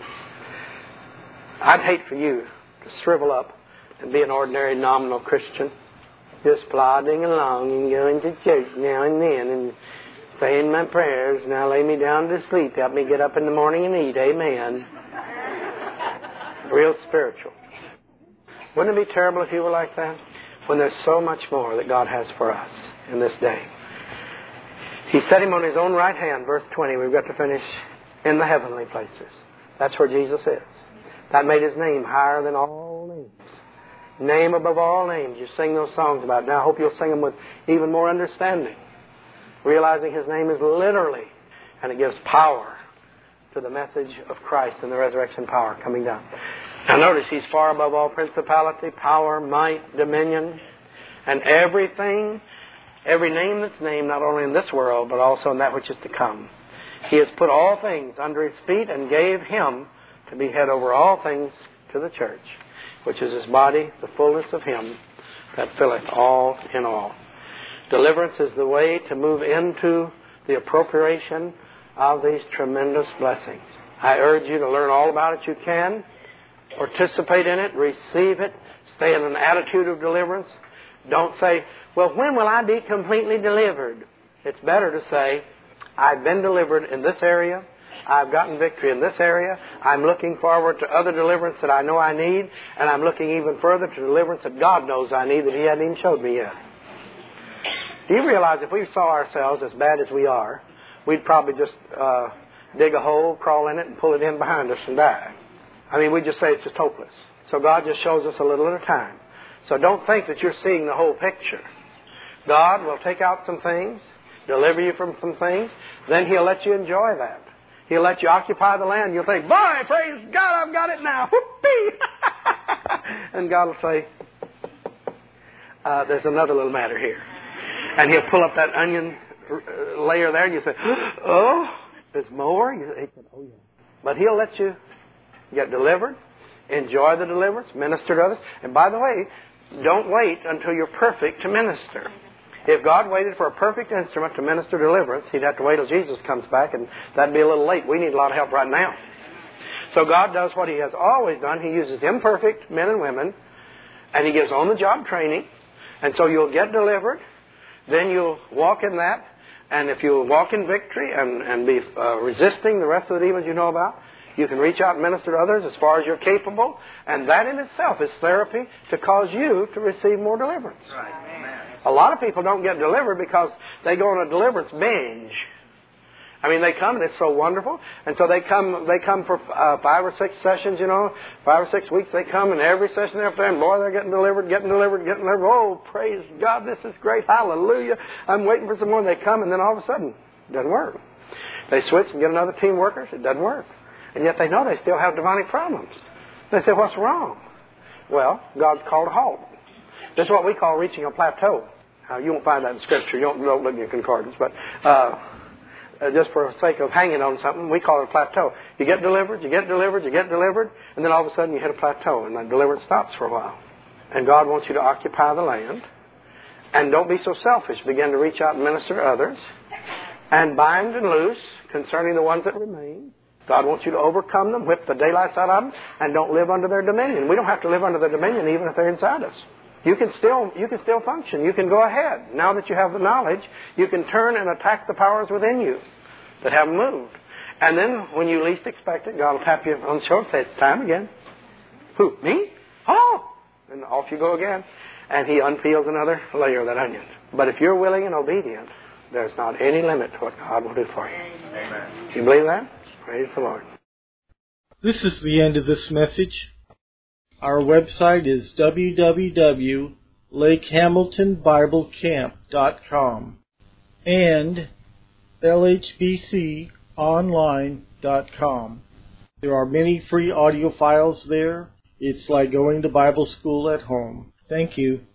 I'd hate for you to shrivel up and be an ordinary nominal Christian, just plodding along and going to church now and then and saying my prayers, now lay me down to sleep, help me get up in the morning and eat, amen. Real spiritual. Wouldn't it be terrible if you were like that? When there's so much more that God has for us in this day. He set Him on His own right hand, verse twenty, we've got to finish, in the heavenly places. That's where Jesus is. That made His name higher than all names. Name above all names. You sing those songs about it. Now I hope you'll sing them with even more understanding. Realizing His name is literally, and it gives power to the message of Christ and the resurrection power coming down. Now notice he's far above all principality, power, might, dominion, and everything, every name that's named, not only in this world, but also in that which is to come. He has put all things under his feet and gave him to be head over all things to the church, which is his body, the fullness of him that filleth all in all. Deliverance is the way to move into the appropriation of these tremendous blessings. I urge you to learn all about it you can. Participate in it. Receive it. Stay in an attitude of deliverance. Don't say, well, when will I be completely delivered? It's better to say, I've been delivered in this area. I've gotten victory in this area. I'm looking forward to other deliverance that I know I need. And I'm looking even further to deliverance that God knows I need that He hadn't even showed me yet. Do you realize if we saw ourselves as bad as we are, we'd probably just uh, dig a hole, crawl in it, and pull it in behind us and die? I mean, we'd just say it's just hopeless. So God just shows us a little at a time. So don't think that you're seeing the whole picture. God will take out some things, deliver you from some things, then He'll let you enjoy that. He'll let you occupy the land. You'll think, boy, praise God, I've got it now. Whoopee! And God will say, uh, there's another little matter here. And He'll pull up that onion layer there, and you say, oh, there's more? You say, oh, yeah. But He'll let you get delivered, enjoy the deliverance, minister to others. And by the way, don't wait until you're perfect to minister. If God waited for a perfect instrument to minister deliverance, He'd have to wait till Jesus comes back, and that'd be a little late. We need a lot of help right now. So God does what He has always done. He uses imperfect men and women, and He gives on-the-job training. And so you'll get delivered. Then you'll walk in that. And if you'll walk in victory and, and be uh, resisting the rest of the demons you know about, you can reach out and minister to others as far as you're capable. And that in itself is therapy to cause you to receive more deliverance. Right. A lot of people don't get delivered because they go on a deliverance binge. I mean, they come and it's so wonderful. And so they come they come for uh, five or six sessions, you know. Five or six weeks they come, and every session they're up there, and boy, they're getting delivered, getting delivered, getting delivered. Oh, praise God, this is great. Hallelujah. I'm waiting for some more. And they come, and then all of a sudden, it doesn't work. They switch and get another team workers. It doesn't work. And yet they know they still have demonic problems. They say, what's wrong? Well, God's called a halt. This is what we call reaching a plateau. Now, you won't find that in Scripture. You don't, don't look in your concordance. But uh, just for the sake of hanging on something, we call it a plateau. You get delivered, you get delivered, you get delivered, and then all of a sudden you hit a plateau, and the deliverance stops for a while. And God wants you to occupy the land. And don't be so selfish. Begin to reach out and minister to others. And bind and loose concerning the ones that remain. God wants you to overcome them, whip the daylights out of them, and don't live under their dominion. We don't have to live under their dominion even if they're inside us. You can still you can still function. You can go ahead. Now that you have the knowledge, you can turn and attack the powers within you that haven't moved. And then when you least expect it, God will tap you on the shoulder and say, it's time again. Who? Me? Oh! And off you go again. And He unpeels another layer of that onion. But if you're willing and obedient, there's not any limit to what God will do for you. Amen. Do you believe that? Praise the Lord. This is the end of this message. Our website is w w w dot lake hamilton bible camp dot com and l h b c online dot com. There are many free audio files there. It's like going to Bible school at home. Thank you.